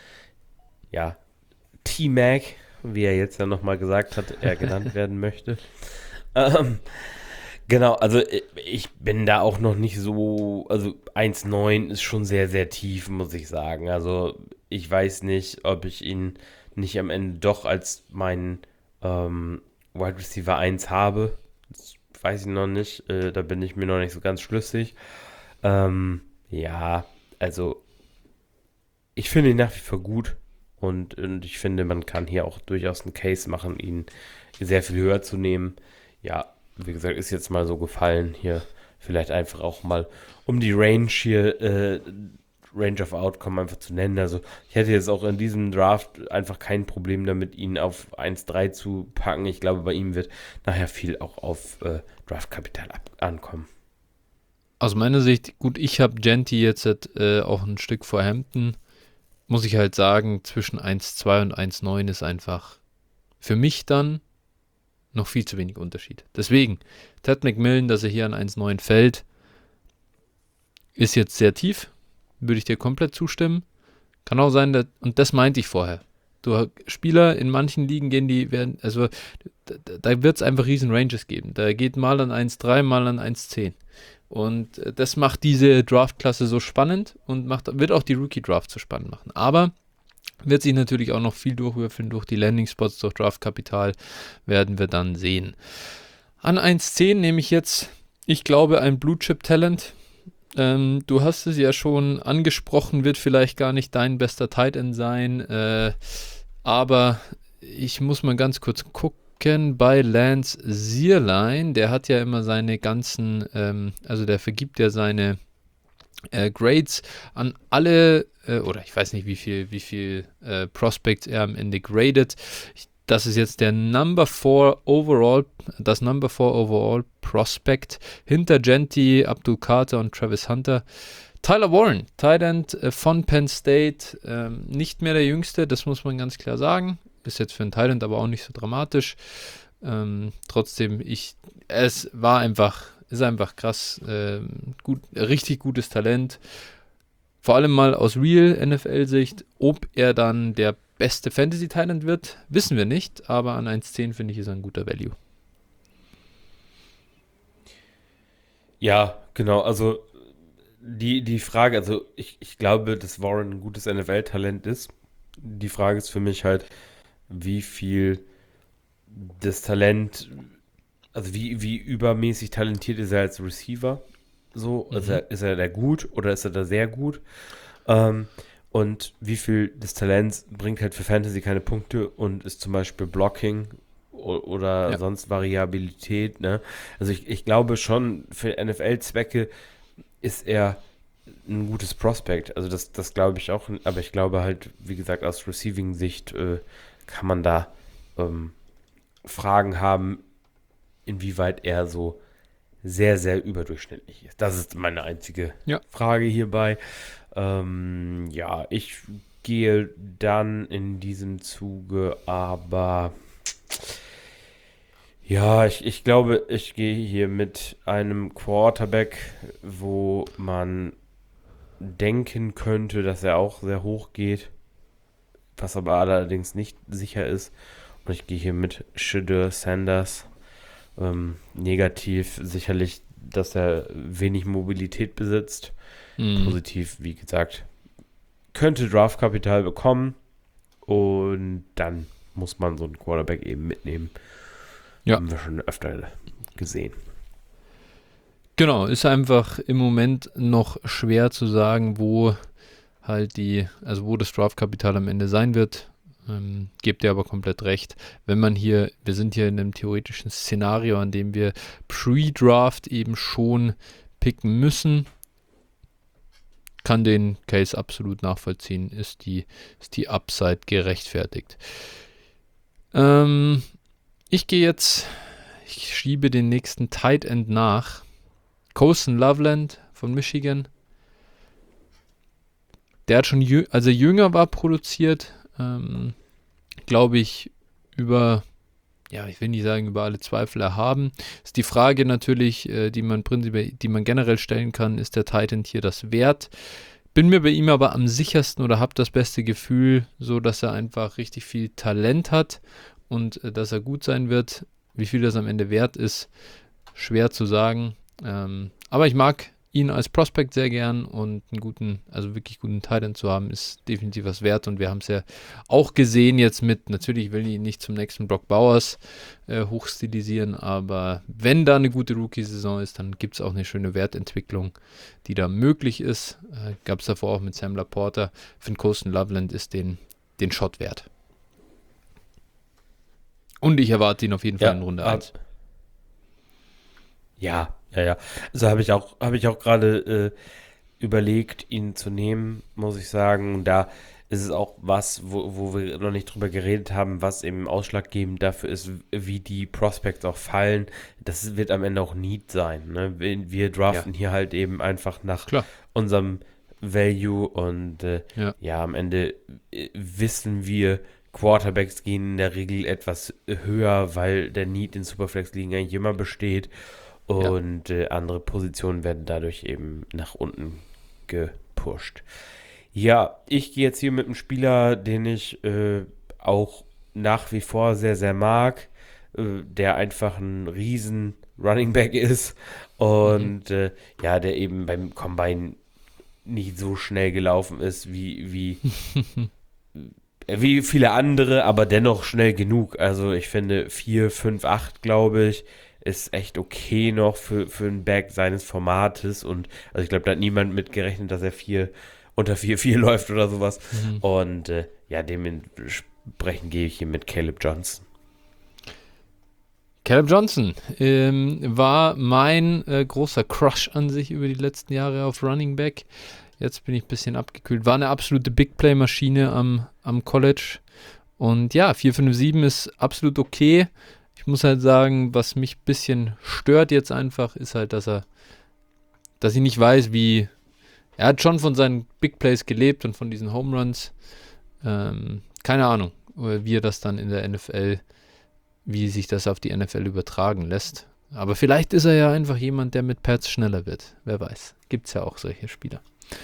T-Mac, wie er jetzt ja nochmal gesagt hat, er genannt werden möchte. Genau, also ich bin da auch noch nicht so, also 1,9 ist schon sehr, sehr tief, muss ich sagen. Also ich weiß nicht, ob ich ihn nicht am Ende doch als meinen Wide Receiver 1 habe. Das weiß ich noch nicht, da bin ich mir noch nicht so ganz schlüssig. Also ich finde ihn nach wie vor gut. Und ich finde, man kann hier auch durchaus einen Case machen, ihn sehr viel höher zu nehmen. Ja, wie gesagt, ist jetzt mal so gefallen hier. Vielleicht einfach auch mal, um die Range hier, Range of Outcome einfach zu nennen. Also ich hätte jetzt auch in diesem Draft einfach kein Problem damit, ihn auf 1,3 zu packen. Ich glaube, bei ihm wird nachher viel auch auf Draftkapital ankommen. Aus meiner Sicht, gut, ich habe Genty jetzt auch ein Stück vor Hampton. Muss ich halt sagen, zwischen 1,2 und 1,9 ist einfach für mich dann noch viel zu wenig Unterschied. Deswegen, Ted McMillan, dass er hier an 1,9 fällt, ist jetzt sehr tief. Würde ich dir komplett zustimmen. Kann auch sein, und das meinte ich vorher. Spieler in manchen Ligen da wird es einfach riesen Ranges geben. Da geht mal an 1,3, mal an 1,10. Und das macht diese Draft-Klasse so spannend und wird auch die Rookie-Draft so spannend machen. Aber wird sich natürlich auch noch viel durchwürfeln durch die Landing-Spots, durch Draft-Kapital, werden wir dann sehen. An 1,10 nehme ich jetzt, ich glaube, ein Blue-Chip-Talent. Du hast es ja schon angesprochen, wird vielleicht gar nicht dein bester Tight End sein, aber ich muss mal ganz kurz gucken bei Lance Zierlein. Der hat ja immer seine ganzen, also der vergibt ja seine Grades an alle, oder ich weiß nicht, wie viel Prospects er am Ende gradet. Das ist jetzt der Number 4 Overall, das Number 4 Overall Prospect hinter Gentry, Abdul Carter und Travis Hunter. Tyler Warren, Tight End von Penn State, nicht mehr der Jüngste, das muss man ganz klar sagen. Ist jetzt für einen Tight End aber auch nicht so dramatisch. Trotzdem, es war einfach, ist einfach krass, richtig gutes Talent. Vor allem mal aus Real NFL-Sicht, ob er dann der beste Fantasy-Tight wird, wissen wir nicht, aber an 1,10 finde ich, ist er ein guter Value. Ja, genau, also die Frage, also ich glaube, dass Warren ein gutes NFL-Talent ist. Die Frage ist für mich halt, wie viel das Talent, also wie übermäßig talentiert ist er als Receiver? So, ist er da gut oder ist er da sehr gut? Und wie viel des Talents bringt halt für Fantasy keine Punkte und ist zum Beispiel Blocking oder sonst Variabilität, ne? Also ich glaube schon, für NFL-Zwecke ist er ein gutes Prospect. Also das glaube ich auch, aber ich glaube halt, wie gesagt, aus Receiving-Sicht kann man da Fragen haben, inwieweit er so sehr, sehr überdurchschnittlich ist. Das ist meine einzige Frage hierbei. Ja, ich gehe dann in diesem Zuge, aber ja, ich glaube, ich gehe hier mit einem Quarterback, wo man denken könnte, dass er auch sehr hoch geht, was aber allerdings nicht sicher ist. Und ich gehe hier mit Shedeur Sanders. Negativ sicherlich, dass er wenig Mobilität besitzt. Positiv, wie gesagt, könnte Draftkapital bekommen und dann muss man so einen Quarterback eben mitnehmen. Ja. Haben wir schon öfter gesehen. Genau, ist einfach im Moment noch schwer zu sagen, wo halt wo das Draftkapital am Ende sein wird. Gebt ihr aber komplett recht. Wir sind hier in einem theoretischen Szenario, an dem wir Pre-Draft eben schon picken müssen. Kann den Case absolut nachvollziehen, ist die Upside gerechtfertigt. Ich schiebe den nächsten Tight End nach. Colston Loveland von Michigan. Der hat schon, als er jünger war, produziert, glaube ich, ich will nicht sagen, über alle Zweifel erhaben. Ist die Frage natürlich, die man generell stellen kann, ist der Tight End hier das wert? Bin mir bei ihm aber am sichersten oder habe das beste Gefühl, so dass er einfach richtig viel Talent hat und dass er gut sein wird. Wie viel das am Ende wert ist, schwer zu sagen. Aber ich mag ihn als Prospect sehr gern und wirklich guten Tight End zu haben, ist definitiv was wert. Und wir haben es ja auch gesehen jetzt natürlich will ich ihn nicht zum nächsten Brock Bowers hochstilisieren, aber wenn da eine gute Rookie-Saison ist, dann gibt es auch eine schöne Wertentwicklung, die da möglich ist. Gab es davor auch mit Sam Laporta. Für den Colston Loveland ist den Shot wert. Und ich erwarte ihn auf jeden Fall in Runde 1. Ja. Also habe ich auch gerade überlegt, ihn zu nehmen, muss ich sagen. Da ist es auch was, wo wir noch nicht drüber geredet haben, was eben ausschlaggebend dafür ist, wie die Prospects auch fallen. Das wird am Ende auch Need sein. Ne? Wir draften hier halt eben einfach nach unserem Value und am Ende wissen wir, Quarterbacks gehen in der Regel etwas höher, weil der Need in Superflex-Ligen eigentlich immer besteht. Und andere Positionen werden dadurch eben nach unten gepusht. Ja, ich gehe jetzt hier mit einem Spieler, den ich auch nach wie vor sehr, sehr mag, der einfach ein riesen Running Back ist und der eben beim Combine nicht so schnell gelaufen ist wie viele andere, aber dennoch schnell genug. Also ich finde 4, 5, 8, glaube ich, ist echt okay noch für einen Back seines Formates. Und also ich glaube, da hat niemand mit gerechnet, dass er unter 4,4 läuft oder sowas. Mhm. Und ja, dementsprechend gehe ich hier mit Caleb Johnson. Caleb Johnson war mein großer Crush an sich über die letzten Jahre auf Running Back. Jetzt bin ich ein bisschen abgekühlt. War eine absolute Big Play-Maschine am College. Und ja, 4,57 ist absolut okay. Ich muss halt sagen, was mich ein bisschen stört jetzt einfach, ist halt, dass ich nicht weiß, wie. Er hat schon von seinen Big Plays gelebt und von diesen Home Runs. Keine Ahnung, wie er das dann in der NFL, wie sich das auf die NFL übertragen lässt. Aber vielleicht ist er ja einfach jemand, der mit Pads schneller wird. Wer weiß. Gibt es ja auch solche Spieler.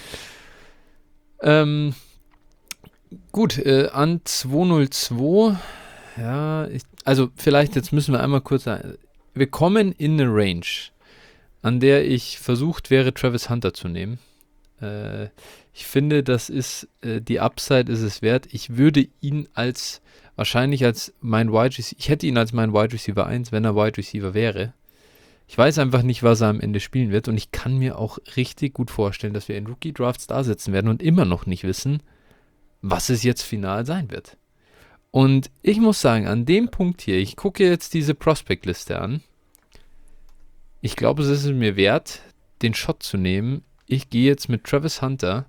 Gut, an 202. Ja, also vielleicht jetzt müssen wir einmal kurz sagen. Wir kommen in eine Range, an der ich versucht wäre, Travis Hunter zu nehmen. Ich finde, das ist die Upside ist es wert. Ich würde ihn wahrscheinlich als mein Wide Receiver, ich hätte ihn als mein Wide Receiver 1, wenn er Wide Receiver wäre. Ich weiß einfach nicht, was er am Ende spielen wird und ich kann mir auch richtig gut vorstellen, dass wir in Rookie-Drafts da sitzen werden und immer noch nicht wissen, was es jetzt final sein wird. Und ich muss sagen, an dem Punkt hier, ich gucke jetzt diese Prospect-Liste an, ich glaube, es ist es mir wert, den Shot zu nehmen. Ich gehe jetzt mit Travis Hunter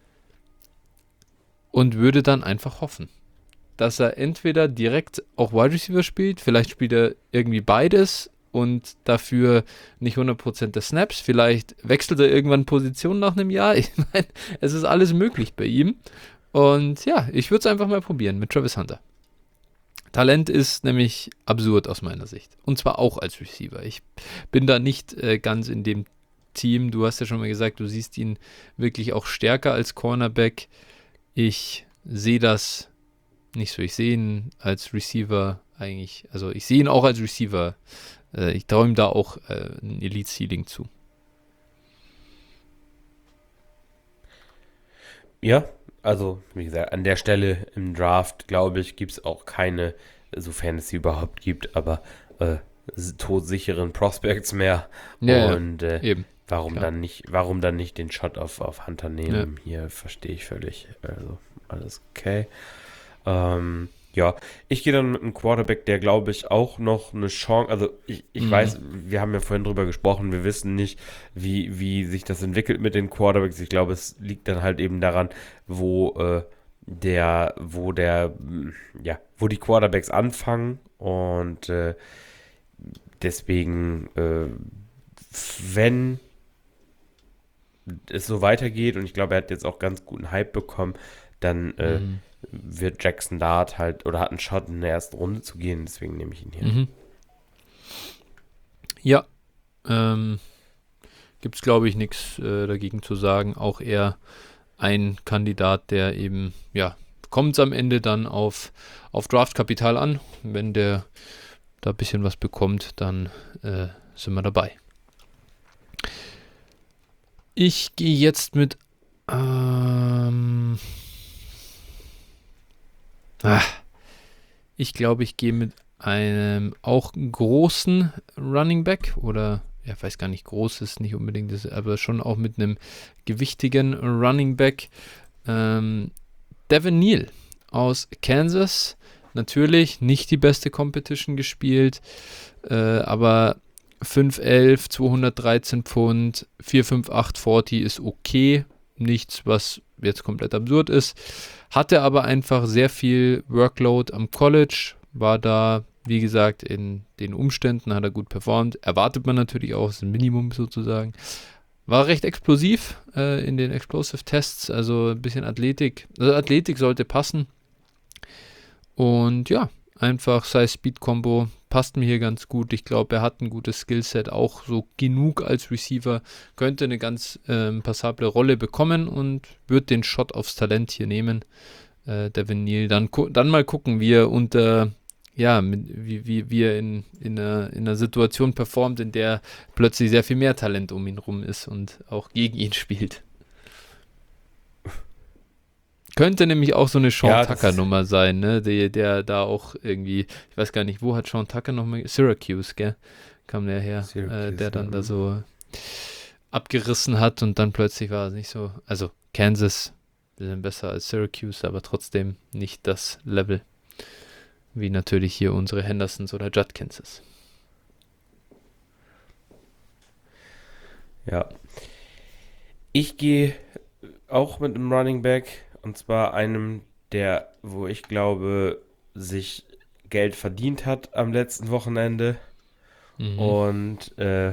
und würde dann einfach hoffen, dass er entweder direkt auch Wide Receiver spielt, vielleicht spielt er irgendwie beides und dafür nicht 100% der Snaps, vielleicht wechselt er irgendwann Position nach einem Jahr. Ich meine, es ist alles möglich bei ihm. Und ja, ich würde es einfach mal probieren mit Travis Hunter. Talent ist nämlich absurd aus meiner Sicht. Und zwar auch als Receiver. Ich bin da nicht ganz in dem Team. Du hast ja schon mal gesagt, du siehst ihn wirklich auch stärker als Cornerback. Ich sehe das nicht so. Ich sehe ihn als Receiver eigentlich, also ich sehe ihn auch als Receiver. Ich traue ihm da auch ein Elite-Ceiling zu. Ja, also wie gesagt, an der Stelle im Draft, glaube ich, gibt es auch keine, sofern es sie überhaupt gibt, aber todsicheren Prospects mehr. Ja, und eben. warum Klar. dann nicht den Shot auf Hunter nehmen? Hier verstehe ich völlig. Also alles okay. Ja, ich gehe dann mit einem Quarterback, der, glaube ich, auch noch eine Chance, also ich weiß, wir haben ja vorhin drüber gesprochen, wir wissen nicht, wie sich das entwickelt mit den Quarterbacks. Ich glaube, es liegt dann halt eben daran, wo die Quarterbacks anfangen und deswegen, wenn es so weitergeht und ich glaube, er hat jetzt auch ganz guten Hype bekommen, dann wird Jackson Dart halt oder hat einen Shot in der ersten Runde zu gehen, deswegen nehme ich ihn hier. Ja, gibt es, glaube ich, nichts dagegen zu sagen. Auch eher ein Kandidat, der eben, ja, kommt es am Ende dann auf Draftkapital an. Wenn der da ein bisschen was bekommt, dann sind wir dabei. Ich gehe jetzt mit ich glaube, ich gehe mit einem auch großen Running Back oder, ja, weiß gar nicht, groß ist nicht unbedingt, das, aber schon auch mit einem gewichtigen Running Back. Devin Neal aus Kansas. Natürlich nicht die beste Competition gespielt, aber 5'11", 213 Pfund, 4,58 40 ist okay. Nichts, was jetzt komplett absurd ist. Hatte aber einfach sehr viel Workload am College, war da, wie gesagt, in den Umständen, hat er gut performt. Erwartet man natürlich auch, ist ein Minimum sozusagen. War recht explosiv in den Explosive Tests, also ein bisschen Athletik. Also Athletik sollte passen. Und ja, einfach Size-Speed-Kombo passt mir hier ganz gut. Ich glaube, er hat ein gutes Skillset, auch so genug als Receiver, könnte eine ganz passable Rolle bekommen und wird den Shot aufs Talent hier nehmen. Devin Neal, dann mal gucken, wie er wie er in einer Situation performt, in der plötzlich sehr viel mehr Talent um ihn rum ist und auch gegen ihn spielt. Könnte nämlich auch so eine Sean Tucker-Nummer sein, ne? Der da auch irgendwie, ich weiß gar nicht, wo hat Sean Tucker nochmal, Syracuse, gell? kam der her, Syracuse, der dann da so abgerissen hat und dann plötzlich war es nicht so, also Kansas ein bisschen besser als Syracuse, aber trotzdem nicht das Level, wie natürlich hier unsere Hendersons oder Judkinses. Ja. Ich gehe auch mit einem Running Back, und zwar einem, der, wo ich glaube, sich Geld verdient hat am letzten Wochenende. Und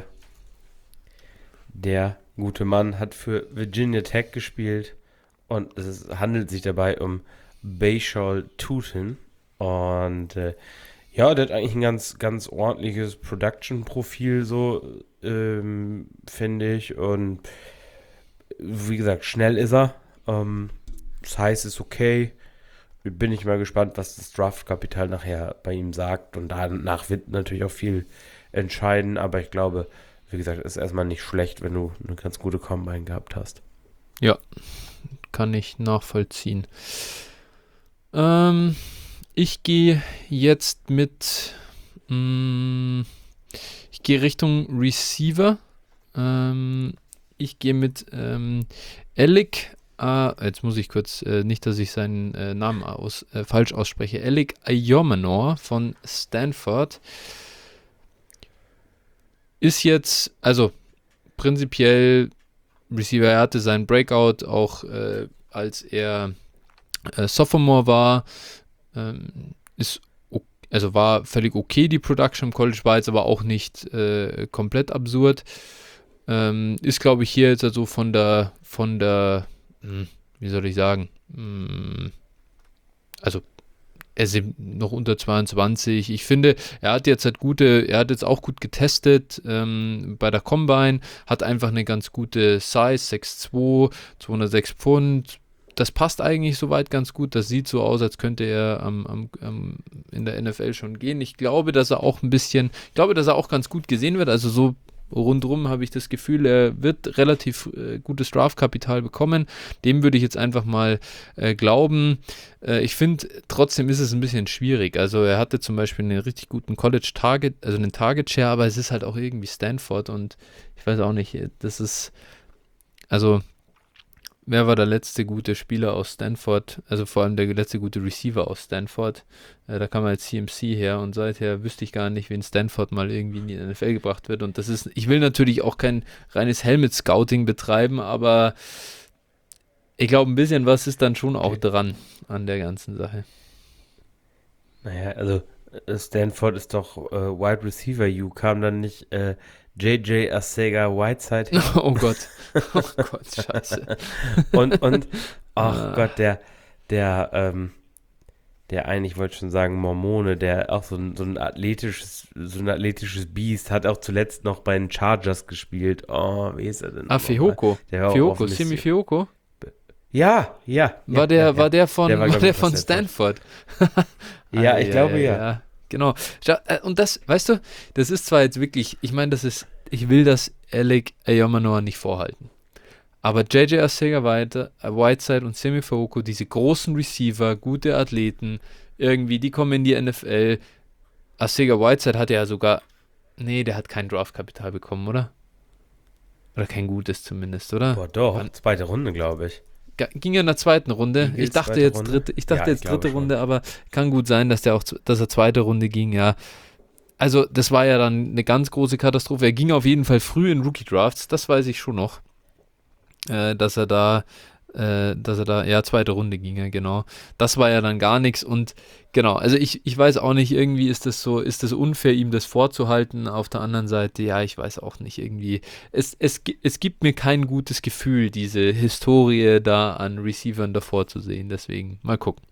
der gute Mann hat für Virginia Tech gespielt und handelt sich dabei um Bashal Tutin. Und ja, der hat eigentlich ein ganz, ganz ordentliches Production-Profil, so finde ich. Und wie gesagt, schnell ist er. Size ist okay. Bin ich mal gespannt, was das Draftkapital nachher bei ihm sagt. Und danach wird natürlich auch viel entscheiden. Aber ich glaube, wie gesagt, ist erstmal nicht schlecht, wenn du eine ganz gute Combine gehabt hast. Ja, kann ich nachvollziehen. Ich gehe jetzt mit, ich gehe Richtung Receiver. Ich gehe mit Alec, jetzt muss ich kurz, nicht, dass ich seinen Namen falsch ausspreche, Alec Ayomanor von Stanford. Ist jetzt, also prinzipiell Receiver, er hatte seinen Breakout auch als er Sophomore war, war völlig okay die Production im College, war jetzt aber auch nicht komplett absurd. Ist, glaube ich, hier jetzt also von der, wie soll ich sagen, also er ist noch unter 22. Ich finde, er hat jetzt auch gut getestet bei der Combine, hat einfach eine ganz gute Size, 6'2", 206 Pfund. Das passt eigentlich soweit ganz gut. Das sieht so aus, als könnte er in der NFL schon gehen. Ich glaube, dass er auch ganz gut gesehen wird. Also so rundherum habe ich das Gefühl, er wird relativ gutes Draftkapital bekommen. Dem würde ich jetzt einfach mal glauben. Ich finde, trotzdem ist es ein bisschen schwierig. Also er hatte zum Beispiel einen richtig guten College-Target, also einen Target-Share, aber es ist halt auch irgendwie Stanford und ich weiß auch nicht, das ist, also wer war der letzte gute Spieler aus Stanford? Also vor allem der letzte gute Receiver aus Stanford. Da kam halt CMC her und seither wüsste ich gar nicht, wen Stanford mal irgendwie in die NFL gebracht wird. Und das ist, ich will natürlich auch kein reines Helmet-Scouting betreiben, aber ich glaube, ein bisschen was ist dann schon auch dran an der ganzen Sache. Naja, also Stanford ist doch Wide Receiver. Kam dann nicht J.J. Arcega-Whiteside her? Oh Gott, scheiße. und Gott, der eigentlich, wollte schon sagen, Mormone, der auch so ein athletisches Biest, hat auch zuletzt noch bei den Chargers gespielt. Oh, wie ist er denn? Fehoko. Simi Fehoko? Ja. War der von Stanford? Ja, ich glaube ja. Genau. Und das, weißt du, das ist zwar jetzt wirklich, ich meine, ich will das Alec Ayomanor nicht vorhalten. Aber J.J. Arcega-Whiteside und Simi Fehoko, diese großen Receiver, gute Athleten, irgendwie, die kommen in die NFL. Arcega-Whiteside hatte ja sogar, der hat kein Draftkapital bekommen, oder? Oder kein gutes zumindest, oder? Boah, doch, zweite Runde, glaube ich. Ging ja in der zweiten Runde. Ich dachte jetzt dritte Runde, aber kann gut sein, dass er zweite Runde ging, ja. Also, das war ja dann eine ganz große Katastrophe. Er ging auf jeden Fall früh in Rookie-Drafts, das weiß ich schon noch. Dass er da, zweite Runde ging, ja, genau. Das war ja dann gar nichts und genau, also ich weiß auch nicht, irgendwie ist das unfair, ihm das vorzuhalten. Auf der anderen Seite, ja, ich weiß auch nicht, irgendwie, es gibt mir kein gutes Gefühl, diese Historie da an Receivern davor zu sehen, deswegen mal gucken.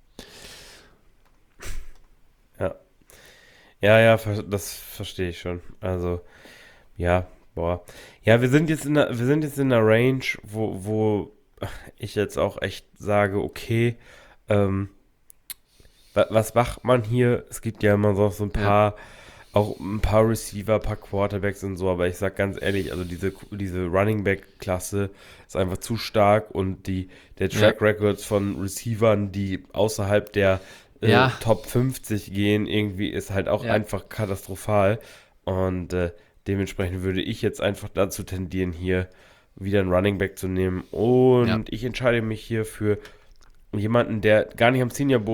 Ja, das verstehe ich schon. Also, ja, boah. Ja, wir sind jetzt in der Range, wo ich jetzt auch echt sage, okay, was macht man hier? Es gibt ja immer so ein paar, auch ein paar Receiver, ein paar Quarterbacks und so, aber ich sag ganz ehrlich, also diese Running Back Klasse ist einfach zu stark und der Track Records von Receivern, die außerhalb der Top 50 gehen, irgendwie ist halt auch einfach katastrophal und Dementsprechend würde ich jetzt einfach dazu tendieren, hier wieder einen Running Back zu nehmen. Und Ja. ich entscheide mich hier für jemanden, der gar nicht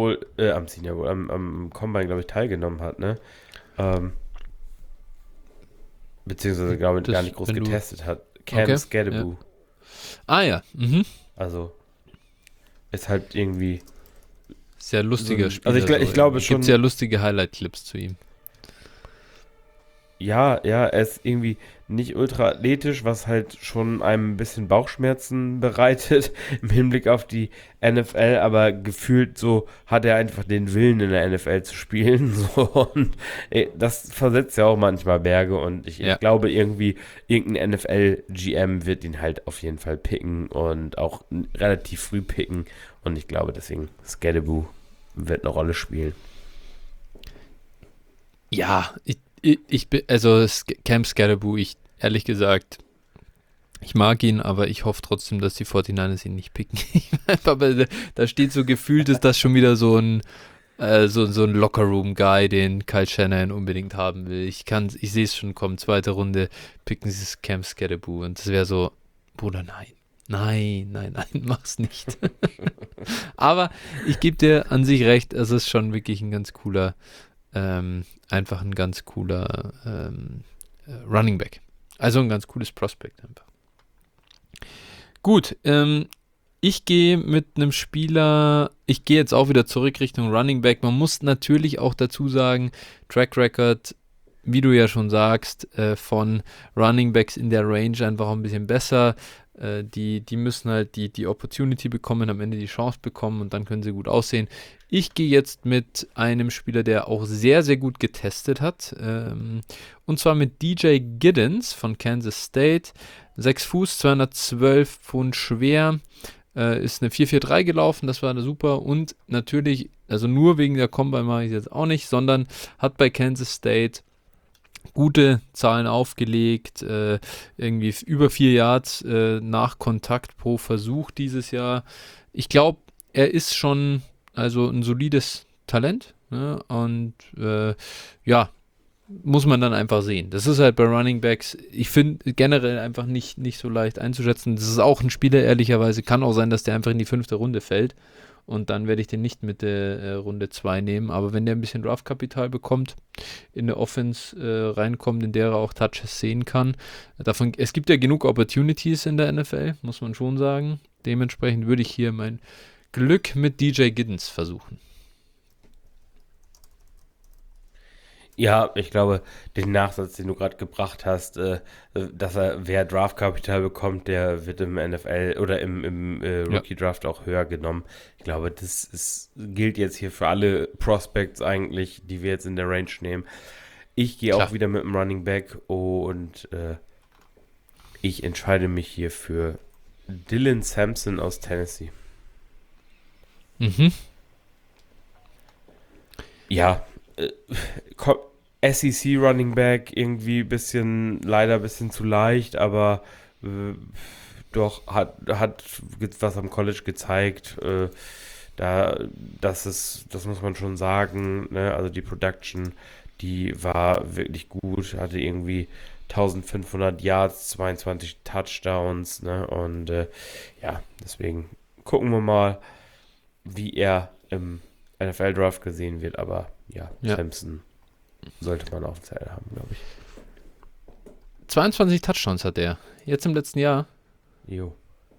am Combine, glaube ich, teilgenommen hat, ne? Ähm, beziehungsweise, glaube ich, gar nicht groß Wenn du. getestet hat. Cam Okay. Skattebo. Ja. Ah ja. Mhm. Also, ist halt irgendwie Sehr lustiger Spieler. also ich glaube schon. Gibt sehr lustige Highlight-Clips zu ihm. Ja, er ist irgendwie nicht ultra athletisch, was halt schon einem ein bisschen Bauchschmerzen bereitet im Hinblick auf die NFL, aber gefühlt so hat er einfach den Willen in der NFL zu spielen. So, und das versetzt ja auch manchmal Berge und ich glaube irgendwie, irgendein NFL-GM wird ihn halt auf jeden Fall picken und auch relativ früh picken und ich glaube deswegen, Skattebo wird eine Rolle spielen. Ja, ich bin, also Cam Skattebo, ehrlich gesagt, ich mag ihn, aber ich hoffe trotzdem, dass die 49ers ihn nicht picken. Aber da steht so gefühlt, ist das schon wieder so ein Locker-Room-Guy, den Kyle Shanahan unbedingt haben will. Ich sehe es schon kommen, zweite Runde, picken sie es Cam Skattebo und das wäre so, Bruder, nein. Nein, mach's nicht. Aber ich gebe dir an sich recht, es ist schon wirklich ein ganz cooler einfach ein ganz cooler Running Back. Also ein ganz cooles Prospect einfach. Gut, ich gehe mit einem Spieler, ich gehe jetzt auch wieder zurück Richtung Running Back. Man muss natürlich auch dazu sagen, Track Record, wie du ja schon sagst, von Running Backs in der Range einfach ein bisschen besser. Die müssen halt die Opportunity bekommen, am Ende die Chance bekommen und dann können sie gut aussehen. Ich gehe jetzt mit einem Spieler, der auch sehr, sehr gut getestet hat. Und zwar mit DJ Giddens von Kansas State. 6 Fuß, 212 Pfund schwer. Ist eine 4.43 gelaufen, das war super. Und natürlich, also nur wegen der Combine mache ich es jetzt auch nicht, sondern hat bei Kansas State gute Zahlen aufgelegt, irgendwie über 4 Yards nach Kontakt pro Versuch dieses Jahr. Ich glaube, er ist schon also ein solides Talent, ne? Und muss man dann einfach sehen. Das ist halt bei Running Backs, ich finde generell einfach nicht so leicht einzuschätzen. Das ist auch ein Spieler, ehrlicherweise, kann auch sein, dass der einfach in die 5. Runde fällt. Und dann werde ich den nicht mit der Runde 2 nehmen. Aber wenn der ein bisschen Draftkapital bekommt, in der Offense reinkommt, in der er auch Touches sehen kann. Es gibt ja genug Opportunities in der NFL, muss man schon sagen. Dementsprechend würde ich hier mein Glück mit DJ Giddens versuchen. Ja, ich glaube, den Nachsatz, den du gerade gebracht hast, dass wer Draftkapital bekommt, der wird im NFL oder im Rookie-Draft auch höher genommen. Ich glaube, gilt jetzt hier für alle Prospects eigentlich, die wir jetzt in der Range nehmen. Ich gehe auch wieder mit dem Running Back und ich entscheide mich hier für Dylan Sampson aus Tennessee. Mhm. Ja, SEC Running Back irgendwie leider ein bisschen zu leicht, aber doch hat was am College gezeigt. Das muss man schon sagen, ne? Also die Production, die war wirklich gut, hatte irgendwie 1500 Yards, 22 Touchdowns, ne? Und deswegen gucken wir mal, wie er im NFL-Draft gesehen wird, aber ja. Sampson sollte man auf dem Zettel haben, glaube ich. 22 Touchdowns hat er. Jetzt im letzten Jahr. Jo.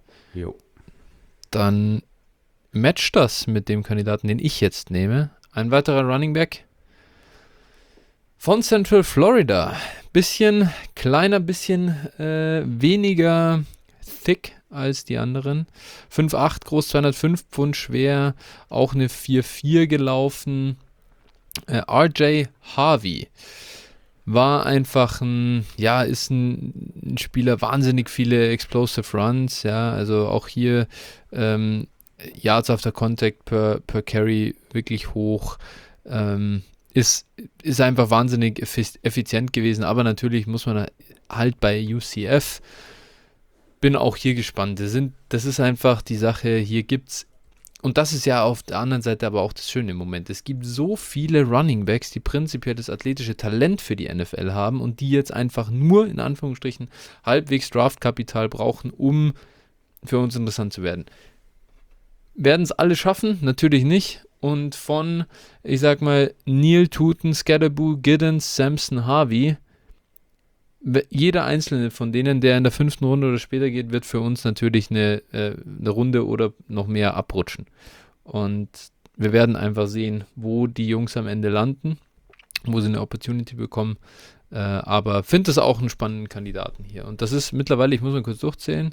Dann matcht das mit dem Kandidaten, den ich jetzt nehme. Ein weiterer Running Back von Central Florida. Bisschen kleiner, bisschen weniger thick als die anderen. 5'8 groß, 205 Pfund schwer, auch eine 4.4 gelaufen. RJ Harvey war einfach ist ein Spieler, wahnsinnig viele Explosive Runs, ja, also auch hier Yards after Contact per Carry wirklich hoch, ist einfach wahnsinnig effizient gewesen, aber natürlich muss man halt bei UCF, bin auch hier gespannt, das ist einfach die Sache, hier gibt es und das ist ja auf der anderen Seite aber auch das Schöne im Moment. Es gibt so viele Running Backs, die prinzipiell das athletische Talent für die NFL haben und die jetzt einfach nur, in Anführungsstrichen, halbwegs Draftkapital brauchen, um für uns interessant zu werden. Werden es alle schaffen? Natürlich nicht. Und von, ich sag mal, Neil, Tootin, Scatterboo, Giddens, Sampson, Harvey, jeder einzelne von denen, der in der 5. Runde oder später geht, wird für uns natürlich eine Runde oder noch mehr abrutschen. Und wir werden einfach sehen, wo die Jungs am Ende landen, wo sie eine Opportunity bekommen. Aber finde es auch einen spannenden Kandidaten hier. Und das ist mittlerweile, ich muss mal kurz durchzählen,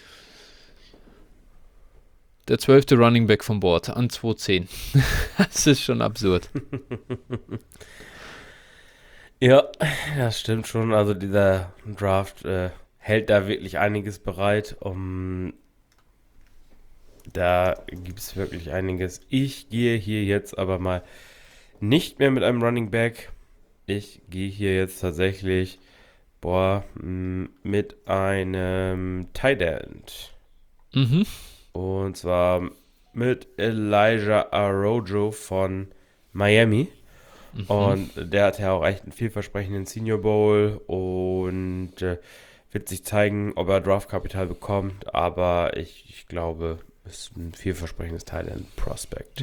der 12. Running Back vom Board an 2,10. Das ist schon absurd. Ja, das stimmt schon. Also dieser Draft hält da wirklich einiges bereit. Da gibt es wirklich einiges. Ich gehe hier jetzt aber mal nicht mehr mit einem Running Back. Ich gehe hier jetzt tatsächlich mit einem Tight End. Mhm. Und zwar mit Elijah Arrojo von Miami. Und der hat ja auch echt einen vielversprechenden Senior Bowl und wird sich zeigen, ob er Draftkapital bekommt. Aber ich glaube, es ist ein vielversprechendes Teil in Prospect.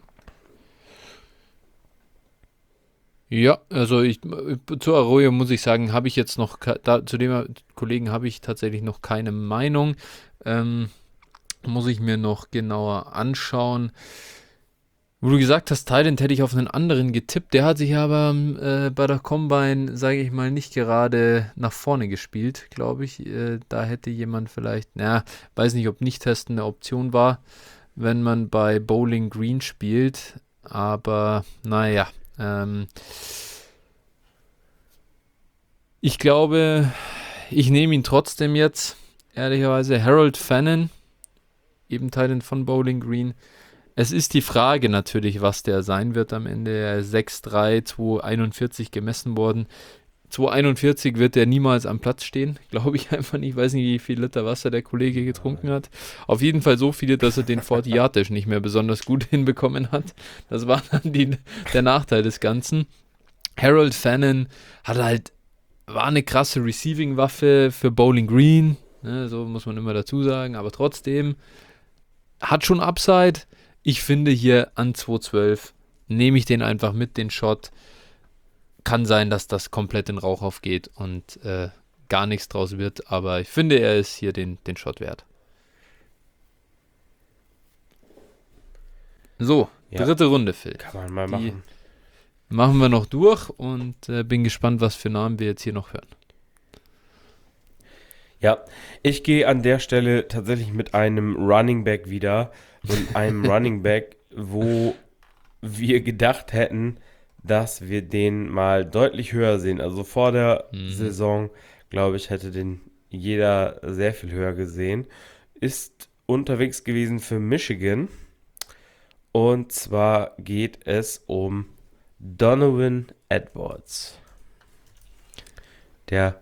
Ja, also zu Arroyo muss ich sagen, habe ich jetzt noch, zu dem Kollegen habe ich tatsächlich noch keine Meinung. Muss ich mir noch genauer anschauen. Wo du gesagt hast, Thailand hätte ich auf einen anderen getippt, der hat sich aber bei der Combine, sage ich mal, nicht gerade nach vorne gespielt, glaube ich. Da hätte jemand vielleicht, weiß nicht, ob Nicht-Testen eine Option war, wenn man bei Bowling Green spielt, aber naja. Ich glaube, ich nehme ihn trotzdem jetzt, ehrlicherweise. Harold Fannin, eben Thailand von Bowling Green. Es ist die Frage natürlich, was der sein wird am Ende. Er ist 6'3", 2,41 gemessen worden. 2,41 wird er niemals am Platz stehen. Glaube ich einfach nicht. Ich weiß nicht, wie viel Liter Wasser der Kollege getrunken hat. Auf jeden Fall so viele, dass er den 40-Yard-Dash nicht mehr besonders gut hinbekommen hat. Das war dann der Nachteil des Ganzen. Harold Fannin war eine krasse Receiving-Waffe für Bowling Green. Ne, so muss man immer dazu sagen. Aber trotzdem hat schon Upside. Ich finde hier an 2,12 nehme ich den einfach mit, den Shot. Kann sein, dass das komplett in Rauch aufgeht und gar nichts draus wird, aber ich finde, er ist hier den Shot wert. So, Ja, dritte Runde, Phil. kann man mal Die machen. machen wir noch durch und bin gespannt, was für Namen wir jetzt hier noch hören. Ja, ich gehe an der Stelle tatsächlich mit einem Running Back wieder und einem Running Back, wo wir gedacht hätten, dass wir den mal deutlich höher sehen. Also vor der Saison, glaube ich, hätte den jeder sehr viel höher gesehen. Ist unterwegs gewesen für Michigan. Und zwar geht es um Donovan Edwards. Der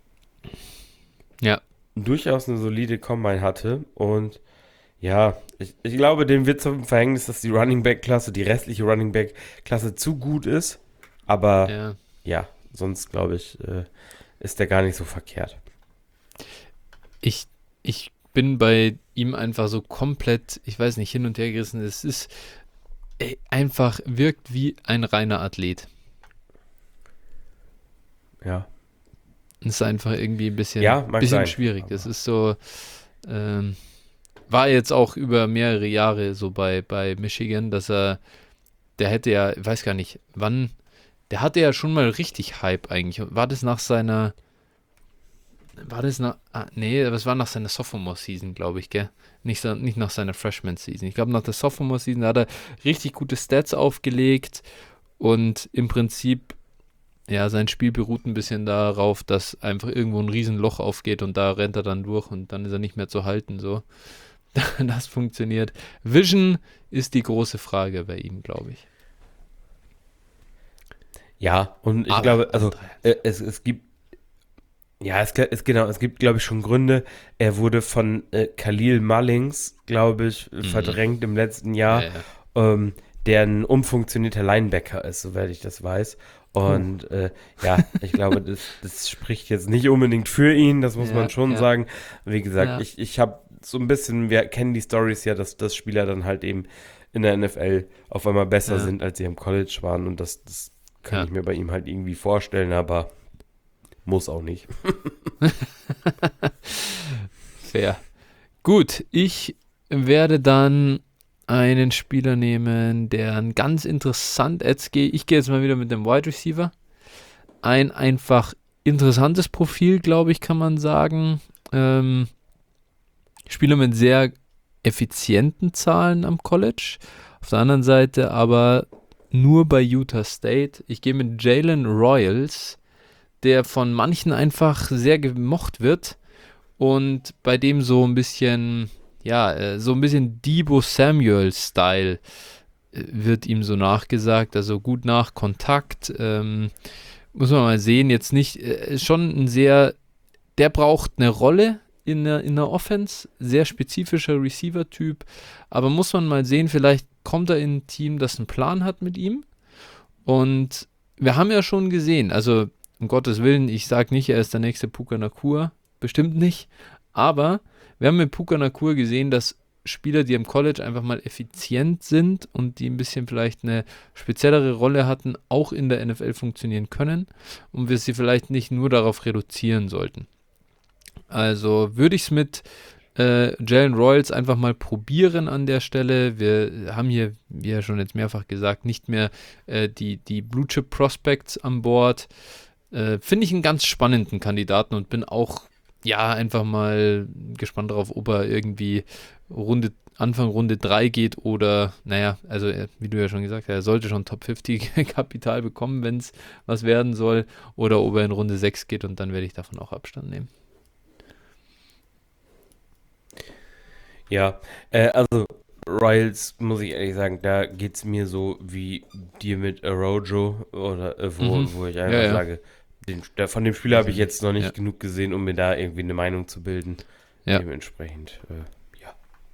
Ja, durchaus eine solide Combine hatte. Und ja, ich glaube, dem wird zum Verhängnis, dass die Running Back-Klasse, die restliche Running Back-Klasse zu gut ist. Aber ja, sonst glaube ich, ist der gar nicht so verkehrt. ich bin bei ihm einfach so komplett, ich weiß nicht, hin und her gerissen. Es ist einfach, wirkt wie ein reiner Athlet. Ja. Das ist einfach irgendwie ein bisschen, Ja, mag sein, schwierig. aber- Das ist so, war jetzt auch über mehrere Jahre so bei Michigan, dass der hätte ja, ich weiß gar nicht, wann, der hatte ja schon mal richtig Hype eigentlich. War das nach seiner, nee, aber es war nach seiner Sophomore-Season, glaube ich, gell? Nicht nach seiner Freshman-Season. Ich glaube, nach der Sophomore-Season hat er richtig gute Stats aufgelegt und im Prinzip, ja, sein Spiel beruht ein bisschen darauf, dass einfach irgendwo ein Riesenloch aufgeht und da rennt er dann durch und dann ist er nicht mehr zu halten, so. Das funktioniert. Vision ist die große Frage bei ihm, glaube ich. Ja, und ich Aber glaube, also andere- es gibt Ja, es gibt, glaube ich, schon Gründe. Er wurde von Khalil Mullings, glaube ich, verdrängt im letzten Ja, Jahr, ja. ähm, der ein umfunktionierter Linebacker ist, soweit ich das weiß. Puh. Und ja, ich glaube, das spricht jetzt nicht unbedingt für ihn, das muss man Ja, schon ja, sagen. Wie gesagt, ja, ich habe so ein bisschen, wir kennen die Stories ja, dass Spieler dann halt eben in der NFL auf einmal besser ja, sind, als sie im College waren. Und das kann ja. ich mir bei ihm halt irgendwie vorstellen, aber muss auch nicht. Fair. Gut, ich werde dann einen Spieler nehmen, der ein ganz interessant, ich gehe jetzt mal wieder mit dem Wide Receiver. Ein einfach interessantes Profil, glaube ich, kann man sagen. Spieler mit sehr effizienten Zahlen am College. Auf der anderen Seite aber nur bei Utah State. Ich gehe mit Jalen Royals, der von manchen einfach sehr gemocht wird und bei dem so ein bisschen, ja, so ein bisschen Debo Samuel-Style wird ihm so nachgesagt, also gut nach Kontakt. Muss man mal sehen, jetzt nicht, ist schon ein sehr, der braucht eine Rolle in der Offense, sehr spezifischer Receiver-Typ, aber muss man mal sehen, vielleicht kommt er in ein Team, das einen Plan hat mit ihm. Und wir haben ja schon gesehen, also um Gottes Willen, ich sage nicht, er ist der nächste Puka Nacua, bestimmt nicht, aber wir haben mit Puka Nacua gesehen, dass Spieler, die im College einfach mal effizient sind und die ein bisschen vielleicht eine speziellere Rolle hatten, auch in der NFL funktionieren können und wir sie vielleicht nicht nur darauf reduzieren sollten. Also würde ich es mit Jalen Royals einfach mal probieren an der Stelle. Wir haben hier, wie ja schon jetzt mehrfach gesagt, nicht mehr die Blue Chip Prospects an Bord. Finde ich einen ganz spannenden Kandidaten und bin auch, ja, einfach mal gespannt darauf, ob er irgendwie Anfang Runde 3 geht oder, naja, also wie du ja schon gesagt hast, er sollte schon Top 50 Kapital bekommen, wenn es was werden soll, oder ob er in Runde 6 geht und dann werde ich davon auch Abstand nehmen. Ja, also Royals, muss ich ehrlich sagen, da geht es mir so wie dir mit Arojo oder Mhm. wo ich Ja, einfach ja, sage, von dem Spieler weiß habe ich ich nicht. jetzt noch Ja, nicht genug gesehen, um mir da irgendwie eine Meinung zu bilden. ja. Dementsprechend, ja,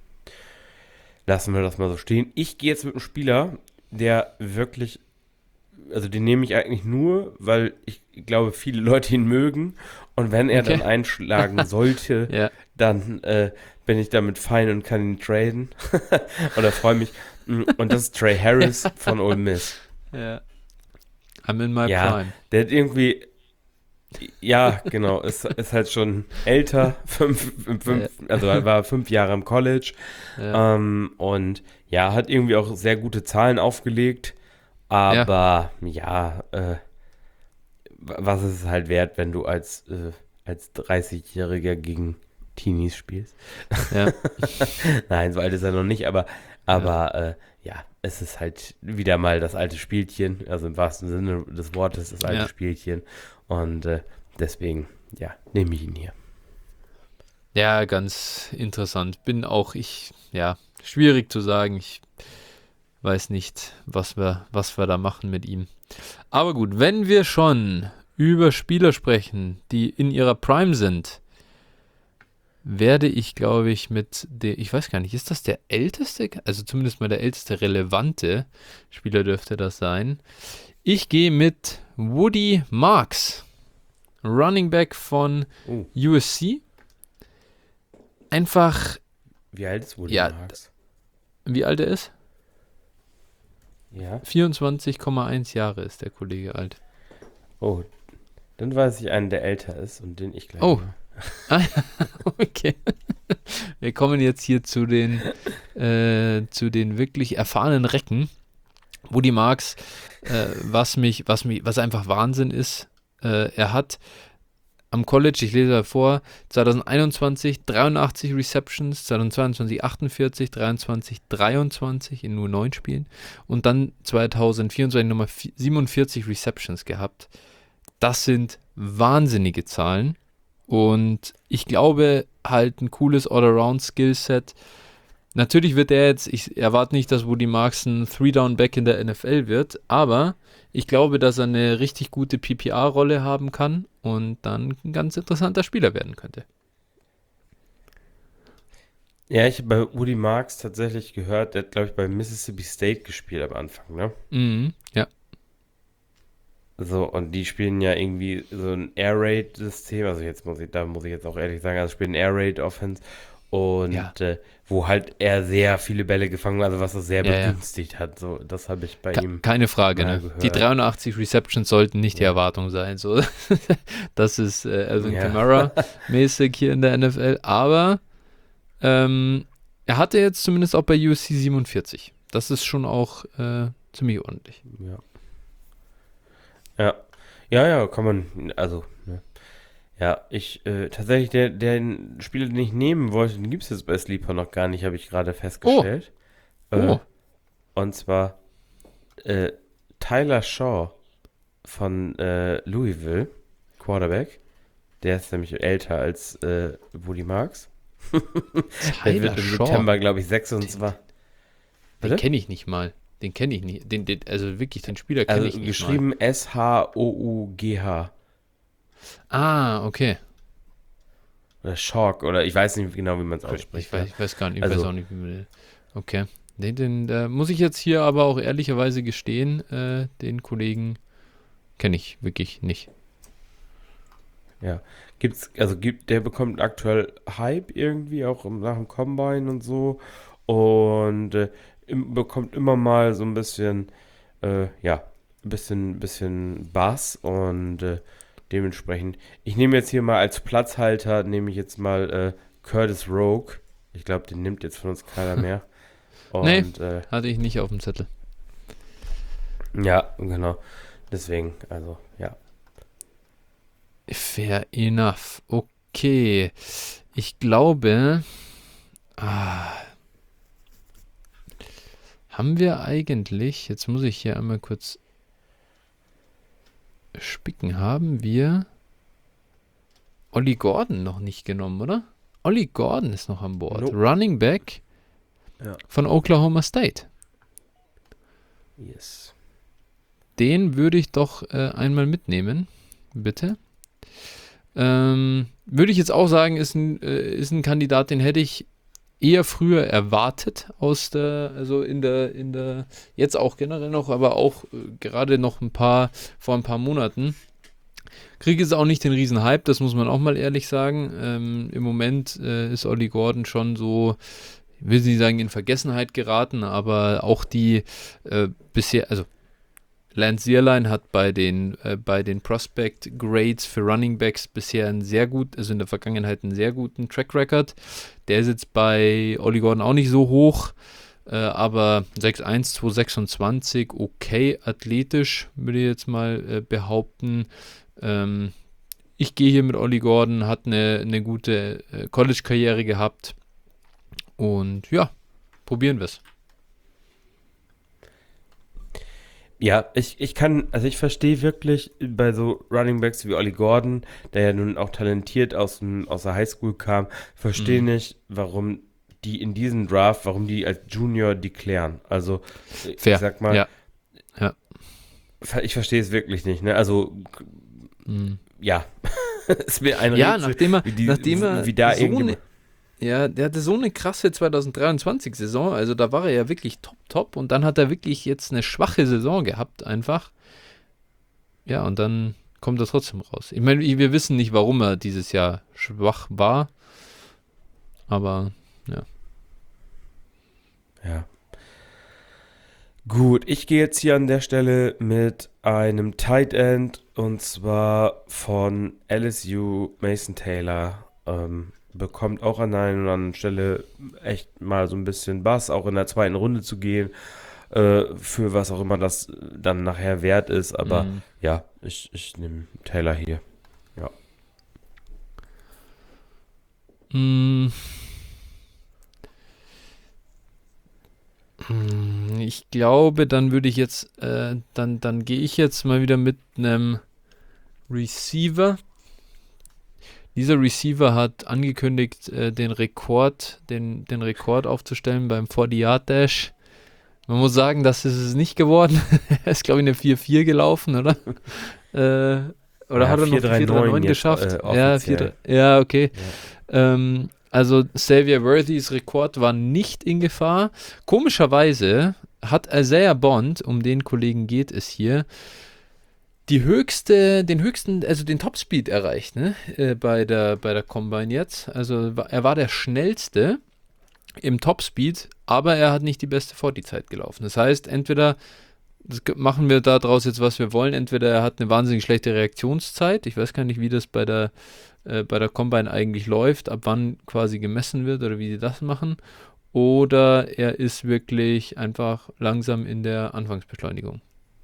lassen wir das mal so stehen. Ich gehe jetzt mit einem Spieler, der wirklich, also den nehme ich eigentlich nur, weil ich glaube, viele Leute ihn mögen. Und wenn er Okay. dann einschlagen sollte, Ja, dann bin ich damit fein und kann ihn traden. Oder freue mich. Und das ist Trey Harris von Ole Miss. ja. I'm in my Ja, prime. der hat irgendwie, ja, genau, ist halt schon älter, Ja, also er war 5 Jahre im College. ja, Und ja, hat irgendwie auch sehr gute Zahlen aufgelegt. ja, Aber ja, was ist es halt wert, wenn du als 30-Jähriger gegen Teenies spielst? ja, Nein, so alt ist er noch nicht, aber, ja. ja, es ist halt wieder mal das alte Spielchen, also im wahrsten Sinne des Wortes das alte Ja, Spielchen. Und deswegen, ja, nehme ich ihn hier. ja, ganz interessant. Ja, schwierig zu sagen. Ich weiß nicht, was wir da machen mit ihm. Aber gut, wenn wir schon über Spieler sprechen, die in ihrer Prime sind, werde ich, glaube ich, ich weiß gar nicht, ist das der älteste, also zumindest mal der älteste relevante Spieler dürfte das sein. Ich gehe mit Woody Marks, Running Back von Oh, USC. Einfach, wie alt ist Woody ja, Marks? wie alt er ist? Ja. 24,1 Jahre ist der Kollege alt. Oh, dann weiß ich einen, der älter ist und den ich gleich Oh, nehme. ah, okay. Wir kommen jetzt hier zu den wirklich erfahrenen Recken. Woody Marks, was einfach Wahnsinn ist, er hat am College, ich lese da vor, 2021 83 Receptions, 2022 48, 23 23 in nur 9 Spielen und dann 2024 nochmal 47 Receptions gehabt. Das sind wahnsinnige Zahlen und ich glaube halt ein cooles All-Around-Skillset. Natürlich wird er jetzt, ich erwarte nicht, dass Woody Marks ein Three-Down-Back in der NFL wird, aber ich glaube, dass er eine richtig gute PPR-Rolle haben kann und dann ein ganz interessanter Spieler werden könnte. Ja, ich habe bei Woody Marks tatsächlich gehört, der hat, glaube ich, bei Mississippi State gespielt am Anfang, ne? Ja. So, und die spielen ja irgendwie so ein Air Raid-System, also da muss ich jetzt auch ehrlich sagen, also spielen Air Raid-Offense und Ja. wo halt er sehr viele Bälle gefangen hat, also was das sehr Ja. begünstigt hat. So, das habe ich bei ihm Keine Frage, mal ne? gehört. Die 83 Receptions sollten nicht die Ja. Erwartung sein. So. Das ist Alvin Ja. Kamara mäßig hier in der NFL. Aber er hatte jetzt zumindest auch bei USC 47. Das ist schon auch ziemlich ordentlich. Ja. Ja, kann man, also, ne. Ja, tatsächlich, den Spieler, den ich nehmen wollte, den gibt es jetzt bei Sleeper noch gar nicht, habe ich gerade festgestellt. Oh. Und zwar Tyler Shaw von Louisville, Quarterback. Der ist nämlich älter als Woody Marks. Der wird im September, glaube ich, 26. Den kenne ich nicht mal. Den kenne ich nicht. Also wirklich, den Spieler kenne ich nicht geschrieben mal. S-H-O-U-G-H. Okay. Oder Shock, oder ich weiß nicht genau, wie man es ausspricht. Ich weiß gar nicht, Also, weiß auch nicht, wie man. Okay. Den muss ich jetzt hier aber auch ehrlicherweise gestehen, den Kollegen kenne ich wirklich nicht. Ja. Der bekommt aktuell Hype irgendwie, auch nach dem Combine und so. Und bekommt immer mal so ein bisschen, bisschen Bass und dementsprechend. Ich nehme jetzt hier mal als Platzhalter, nehme ich jetzt mal Curtis Rogue. Ich glaube, den nimmt jetzt von uns keiner mehr. Und, hatte ich nicht auf dem Zettel. Ja, genau. Deswegen, also, ja. Fair enough. Okay. Ich glaube, haben wir eigentlich, jetzt muss ich hier einmal kurz spicken, haben wir Ollie Gordon noch nicht genommen, oder? Ollie Gordon ist noch an Bord. Nope. Running Back von Oklahoma State. Yes. Den würde ich doch einmal mitnehmen, bitte. Würde ich jetzt auch sagen, ist ein Kandidat, den hätte ich eher früher erwartet also in der, jetzt auch generell noch, aber auch gerade noch vor ein paar Monaten. Kriege jetzt auch nicht den riesen Hype, das muss man auch mal ehrlich sagen. Im Moment ist Ollie Gordon schon so, ich will nicht sagen in Vergessenheit geraten, aber auch die bisher, also Lance Zierlein hat bei den Prospect Grades für Running Backs bisher in der Vergangenheit einen sehr guten Track Record. Der ist jetzt bei Ollie Gordon auch nicht so hoch, aber 6'1", 226, okay athletisch, würde ich jetzt mal behaupten. Ich gehe hier mit Ollie Gordon, hat eine gute College-Karriere gehabt und ja, probieren wir es. Ja, ich verstehe wirklich bei so Running Backs wie Ollie Gordon, der ja nun auch talentiert aus der Highschool kam, verstehe nicht, warum die in diesem Draft, warum die als Junior deklären. Also, Fair. Ich sag mal, ja. Ich verstehe es wirklich nicht, ne? Also, ja, es wäre ein Ja, Rätsel, nachdem er wie da so irgendjemand... Ja, der hatte so eine krasse 2023-Saison, also da war er ja wirklich top und dann hat er wirklich jetzt eine schwache Saison gehabt einfach. Ja, und dann kommt er trotzdem raus. Ich meine, wir wissen nicht, warum er dieses Jahr schwach war, aber ja. Ja. Gut, ich gehe jetzt hier an der Stelle mit einem Tight End und zwar von LSU, Mason Taylor. Bekommt auch an einer oder anderen Stelle echt mal so ein bisschen Bass, auch in der zweiten Runde zu gehen, für was auch immer das dann nachher wert ist. Aber ja, ich nehme Taylor hier. Ja. Ich glaube, dann würde ich jetzt, dann gehe ich jetzt mal wieder mit einem Receiver. Dieser Receiver hat angekündigt, den Rekord aufzustellen beim 40-Yard-Dash. Man muss sagen, das ist es nicht geworden. Er ist, glaube ich, eine 4-4 gelaufen, oder? Oder Ja, hat er noch die 4-3-9 jetzt geschafft? Ja, offiziell. 4, ja, okay. Ja. Also Xavier Worthys Rekord war nicht in Gefahr. Komischerweise hat Isaiah Bond, um den Kollegen geht es hier, den höchsten, also den Topspeed erreicht, ne? Bei der Combine jetzt. Also er war der schnellste im Topspeed, aber er hat nicht die beste 40-Zeit gelaufen. Das heißt, entweder machen wir daraus jetzt, was wir wollen. Entweder er hat eine wahnsinnig schlechte Reaktionszeit. Ich weiß gar nicht, wie das bei der Combine eigentlich läuft, ab wann quasi gemessen wird oder wie die das machen. Oder er ist wirklich einfach langsam in der Anfangsbeschleunigung.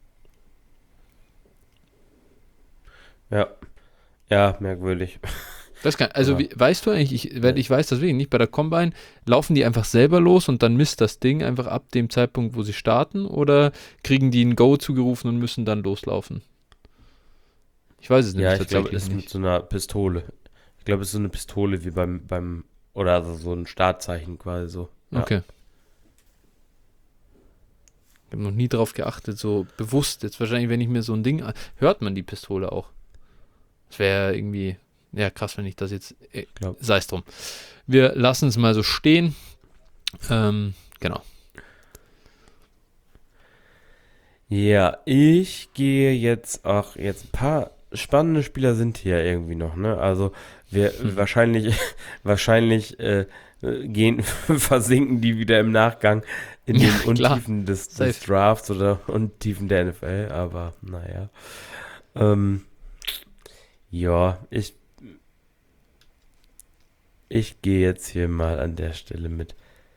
Ja, ja, merkwürdig. Das kann, also Aber, weißt du eigentlich, ich weiß das wirklich nicht, bei der Combine laufen die einfach selber los und dann misst das Ding einfach ab dem Zeitpunkt, wo sie starten, oder kriegen die ein Go zugerufen und müssen dann loslaufen? Ich weiß es nämlich ja, ich glaube, tatsächlich es ist mit nicht. so einer Pistole. Ich glaube, es ist so eine Pistole wie oder also so ein Startzeichen quasi so. Ja. Okay. Ich habe noch nie drauf geachtet, so bewusst. Jetzt wahrscheinlich, wenn ich mir so ein Ding, hört man die Pistole auch. Das wäre irgendwie, ja krass, wenn ich das jetzt, Glaub. sei es drum. Wir lassen es mal so stehen. Genau. Ja, ich gehe jetzt auch, jetzt ein paar spannende Spieler sind hier irgendwie noch, ne? Also wir wahrscheinlich versinken die wieder im Nachgang in Ja, den klar. Untiefen des Safe. Drafts oder Untiefen der NFL, aber naja. Ähm, ja, ich gehe jetzt hier mal an der Stelle mit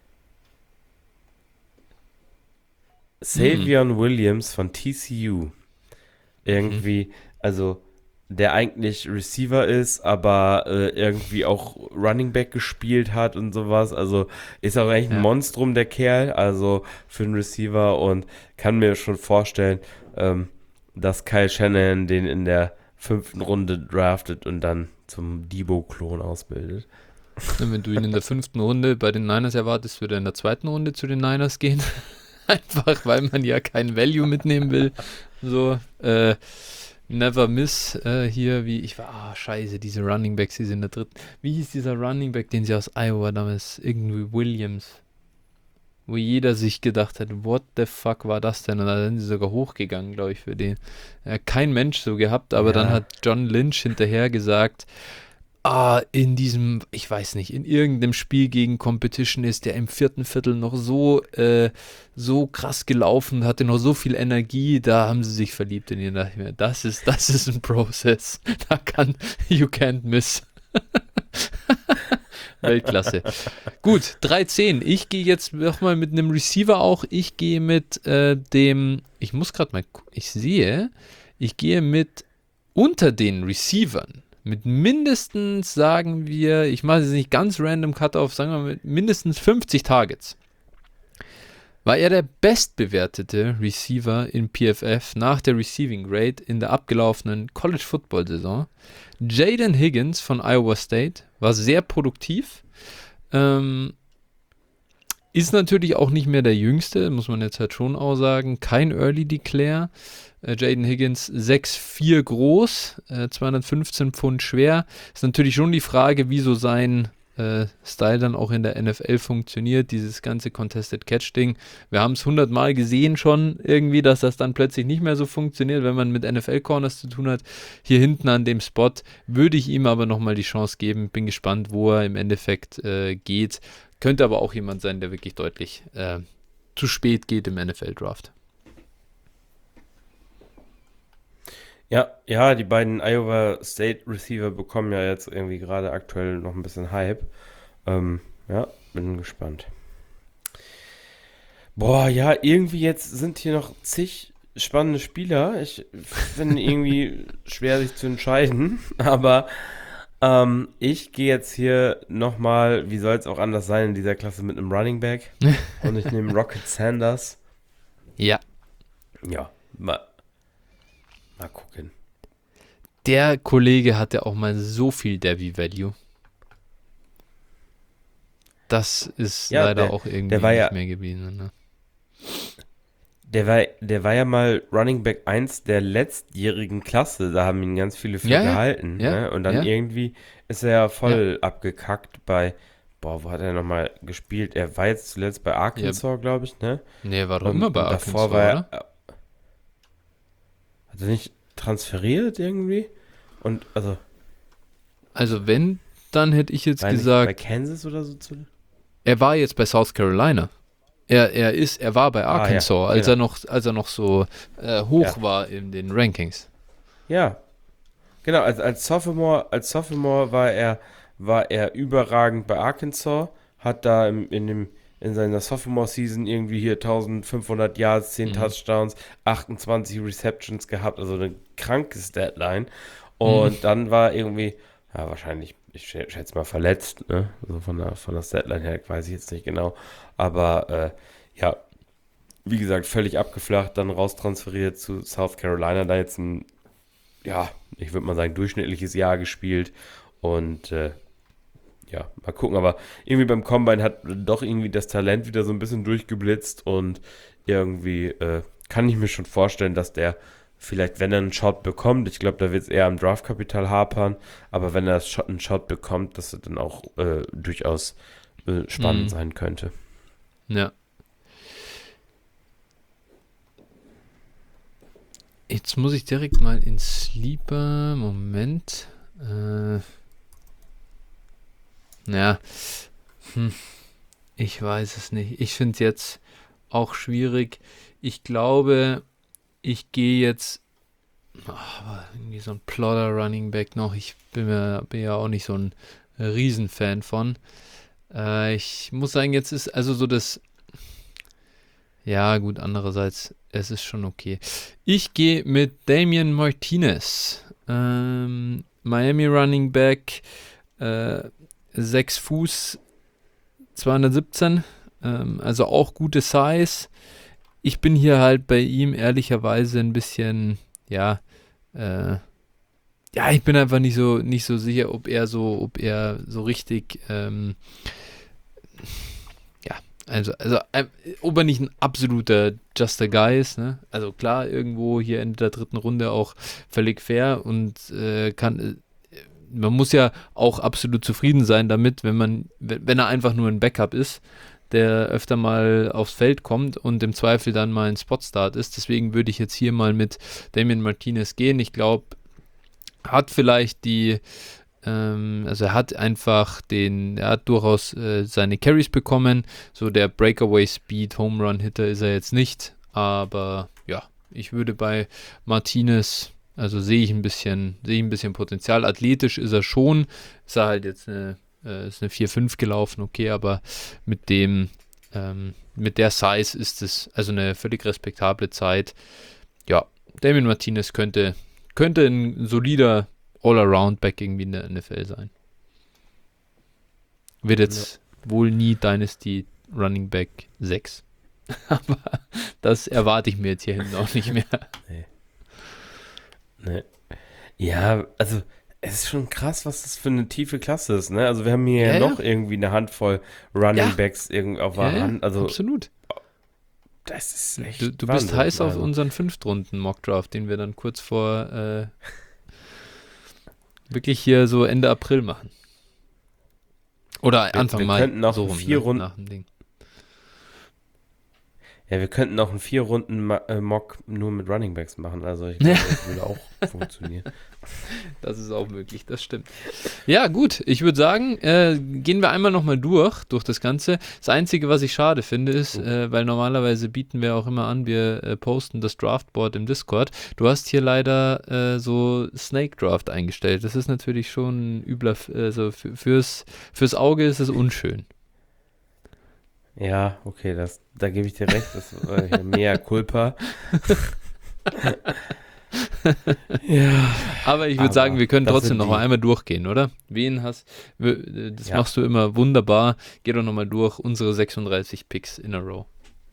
Savion Williams von TCU. Irgendwie, also der eigentlich Receiver ist, aber irgendwie auch Running Back gespielt hat und sowas. Also ist auch echt ein Ja. Monstrum, der Kerl, also für einen Receiver, und kann mir schon vorstellen, dass Kyle Shanahan den in der 5. Runde draftet und dann zum Debo-Klon ausbildet. Und wenn du ihn in der 5. Runde bei den Niners erwartest, würde er in der 2. Runde zu den Niners gehen. Einfach, weil man ja kein Value mitnehmen will. So, never miss hier, wie ich war, scheiße, diese Running Backs, die sind in der 3. Wie hieß dieser Running Back, den sie aus Iowa damals, irgendwie Williams, wo jeder sich gedacht hat, what the fuck war das denn? Und da sind sie sogar hochgegangen, glaube ich, für den. Kein Mensch so gehabt, aber dann Ja, hat John Lynch hinterher gesagt, in diesem, ich weiß nicht, in irgendeinem Spiel gegen Competition ist der im 4. Viertel noch so krass gelaufen, hatte noch so viel Energie, da haben sie sich verliebt in ihn. Da dachte ich mir, das ist ein Prozess. You can't miss. Weltklasse. Gut, 13. Ich gehe jetzt nochmal mit einem Receiver auch. Ich gehe mit ich muss gerade mal, ich gehe mit unter den Receivern. Mit mindestens, sagen wir, ich mache es nicht ganz random Cut-Off, sagen wir mit mindestens 50 Targets. War er der bestbewertete Receiver in PFF nach der Receiving Grade in der abgelaufenen College-Football-Saison. Jaden Higgins von Iowa State war sehr produktiv. Ist natürlich auch nicht mehr der Jüngste, muss man jetzt halt schon auch sagen. Kein Early Declare. Jaden Higgins 6'4 groß, 215 Pfund schwer. Ist natürlich schon die Frage, wieso sein Style dann auch in der NFL funktioniert, dieses ganze Contested Catch-Ding. Wir haben es 100 Mal gesehen schon irgendwie, dass das dann plötzlich nicht mehr so funktioniert, wenn man mit NFL-Corners zu tun hat. Hier hinten an dem Spot würde ich ihm aber nochmal die Chance geben. Bin gespannt, wo er im Endeffekt geht. Könnte aber auch jemand sein, der wirklich deutlich zu spät geht im NFL-Draft. ja, die beiden Iowa State Receiver bekommen ja jetzt irgendwie gerade aktuell noch ein bisschen Hype. Ja, bin gespannt. Boah, ja, irgendwie jetzt sind hier noch zig spannende Spieler. Ich finde irgendwie schwer, sich zu entscheiden. Aber ich gehe jetzt hier nochmal, wie soll es auch anders sein, in dieser Klasse mit einem Running Back. Und ich nehme Rocket Sanders. Ja. Ja, mal gucken. Der Kollege hatte auch mal so viel Devi-Value. Das ist Ja, leider auch irgendwie war nicht ja, mehr geblieben. Ne? der war ja mal Running Back 1 der letztjährigen Klasse. Da haben ihn ganz viele für Ja, ja, gehalten. ja, Ne? Und dann ja, irgendwie ist er ja ja. voll abgekackt wo hat er nochmal gespielt? Er war jetzt zuletzt bei Ja, Arkansas, glaube ich, ne? nee, er war doch immer bei Und davor Arkansas, war oder? hat er nicht transferiert irgendwie? Und also, Also wenn, dann hätte ich jetzt war er nicht bei gesagt, Kansas oder so zu? er war jetzt bei South Carolina. Er war bei Ah, ja, Arkansas, genau. als er noch so Ja. hoch war in den Rankings. Ja, genau, als Sophomore war er überragend bei Arkansas, hat da in seiner Sophomore-Season irgendwie hier 1500 Yards, 10 Mhm. Touchdowns, 28 Receptions gehabt, also eine kranke Statline. Mhm. Und dann war irgendwie, ja, wahrscheinlich, ich schätze mal verletzt, ne? Also von der Statline her weiß ich jetzt nicht genau. Aber ja, wie gesagt, völlig abgeflacht, dann raustransferiert zu South Carolina, da jetzt ja, ich würde mal sagen, durchschnittliches Jahr gespielt. Und ja, mal gucken. Aber irgendwie beim Combine hat doch irgendwie das Talent wieder so ein bisschen durchgeblitzt. Und irgendwie kann ich mir schon vorstellen, dass der vielleicht, wenn er einen Shot bekommt, ich glaube, da wird es eher am Draftkapital hapern, aber wenn er einen Shot bekommt, dass er dann auch durchaus spannend Mhm. sein könnte. Ja. Jetzt muss ich direkt mal in Sleeper. Moment. Ja. Hm. Ich weiß es nicht. Ich finde es jetzt auch schwierig. Ich glaube, ich gehe jetzt. Aber irgendwie so ein Plotter Running Back noch. Ich bin ja auch nicht so ein Riesenfan von. Ich muss sagen, jetzt ist also so das. Ja, gut, andererseits, es ist schon okay. Ich gehe mit Damian Martinez. Miami Running Back, äh, 6 Fuß, 217. Also auch gute Size. Ich bin hier halt bei ihm ehrlicherweise ein bisschen, ja, äh, ja, ich bin einfach nicht so sicher, ob er so richtig, ja, ob er nicht ein absoluter Just a Guy ist, ne? Also klar, irgendwo hier in der dritten Runde auch völlig fair und man muss ja auch absolut zufrieden sein damit, wenn er einfach nur ein Backup ist, der öfter mal aufs Feld kommt und im Zweifel dann mal ein Spotstart ist. Deswegen würde ich jetzt hier mal mit Damian Martinez gehen. Ich glaube, hat vielleicht also er hat durchaus seine Carries bekommen. So der Breakaway Speed Home Run Hitter ist er jetzt nicht, aber ja, ich würde bei Martinez, also sehe ich ein bisschen Potenzial. Athletisch ist er schon, ist er halt jetzt ist eine 4,5 gelaufen, okay, aber mit mit der Size ist es also eine völlig respektable Zeit. Ja, Damien Martinez könnte ein solider All-Around-Back irgendwie in der NFL sein. Wird Ja. jetzt wohl nie Dynasty Running Back 6. Aber das erwarte ich mir jetzt hier hinten auch nicht mehr. Nee, nee. Ja, also es ist schon krass, was das für eine tiefe Klasse ist, ne? Also wir haben hier Ja, ja ja. noch irgendwie eine Handvoll Running Ja, Backs irgendwie auf ja, der ja, Hand. Also absolut. das ist Du echt bist Wahnsinn. heiß auf Also unseren Fünftrunden-Mockdraft, den wir dann kurz vor wirklich hier so Ende April machen. Oder wir, Anfang wir Mai, könnten auch so einen rum, vier ne? Runden, Nach dem Ding. ja, wir könnten auch einen 4 Runden Mock nur mit Running Backs machen. Also ich Ja, glaube, das würde auch funktionieren. das ist auch möglich, das stimmt. Ja, gut, ich würde sagen, gehen wir einmal nochmal durch das Ganze. Das Einzige, was ich schade finde, ist, Oh. weil normalerweise bieten wir auch immer an, wir posten das Draftboard im Discord. Du hast hier leider so Snake Draft eingestellt. Das ist natürlich schon ein übler, also fürs Auge ist es unschön. Ja, okay, da gebe ich dir recht. Das war ja mea culpa. Ja, Aber ich würde sagen, aber wir können das trotzdem sind noch mal die. einmal durchgehen, oder? Das Ja. machst du immer wunderbar. Geh doch noch mal durch unsere 36 Picks in a row.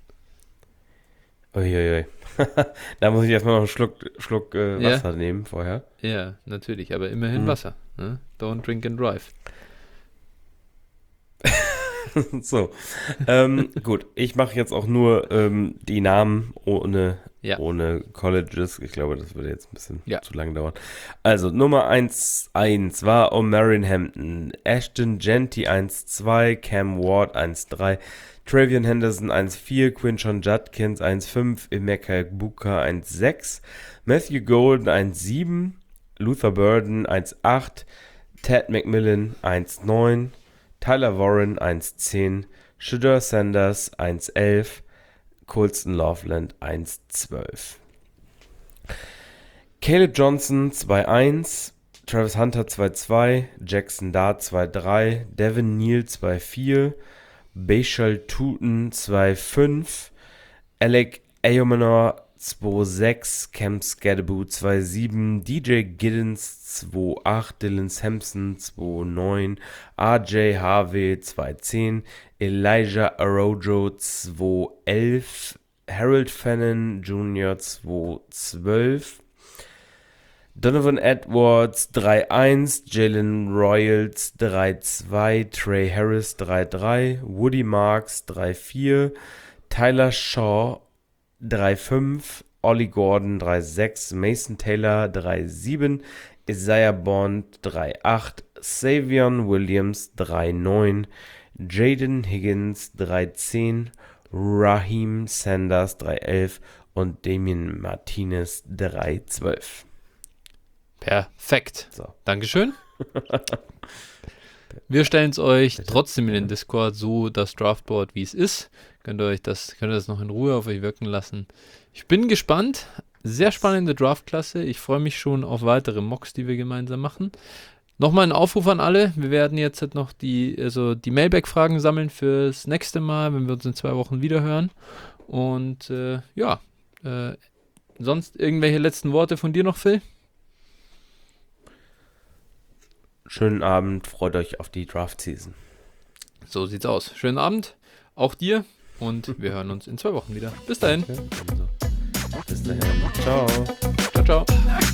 Uiuiui. Da muss ich erstmal noch einen Schluck Ja, Wasser nehmen vorher. ja, natürlich, aber immerhin Hm. Wasser. Ne? Don't drink and drive. So, gut, ich mache jetzt auch nur die Namen ohne Colleges. Ich glaube, das würde jetzt ein bisschen zu lang dauern. Also, Nummer 1 war O'Marion Hampton, Ashton Genty 1-2, Cam Ward 1-3, Travion Henderson 1-4, Quinshon Judkins 1-5, Emeka Egbuka 1-6, Matthew Golden 1-7, Luther Burden 1-8, Ted McMillan 1-9, Tyler Warren 1-10, Shedeur Sanders 1-11, Colston Loveland 1-12. Caleb Johnson 2-1, Travis Hunter 2-2, Jackson Dart 2-3, Devin Neal 2-4, Bashal Tooten 2-5, Alec Ayomanor 2-6, Cam Scadaboo 2-7, DJ Giddens 2-8, Dylan Sampson 2-9, RJ Harvey 2-10, Elijah Arojo 2-11, Harold Fannin Jr. 2-12, Donovan Edwards 3-1, Jalen Royals 3-2, Trey Harris 3-3, Woody Marks 3-4, Tyler Shaw 3-5, Ollie Gordon 3-6, Mason Taylor 3-7, Isaiah Bond 3-8, Savion Williams 3-9, Jaden Higgins 3-10, Raheem Sanders 3-11 und Damien Martinez 3-12. Perfekt. So. Dankeschön. Wir stellen es euch trotzdem in den Discord so, das Draftboard, wie es ist. Könnt ihr das noch in Ruhe auf euch wirken lassen. Ich bin gespannt. Sehr spannende Draftklasse. Ich freue mich schon auf weitere Mocks, die wir gemeinsam machen. Nochmal ein Aufruf an alle. Wir werden jetzt noch die Mailback-Fragen sammeln fürs nächste Mal, wenn wir uns in 2 Wochen wieder hören. Und sonst irgendwelche letzten Worte von dir noch, Phil? Schönen Abend, freut euch auf die Draft-Season. So sieht's aus. Schönen Abend, auch dir, und wir hören uns in 2 Wochen wieder. Bis dahin. Okay. Bis dahin. Ciao. Ciao, ciao.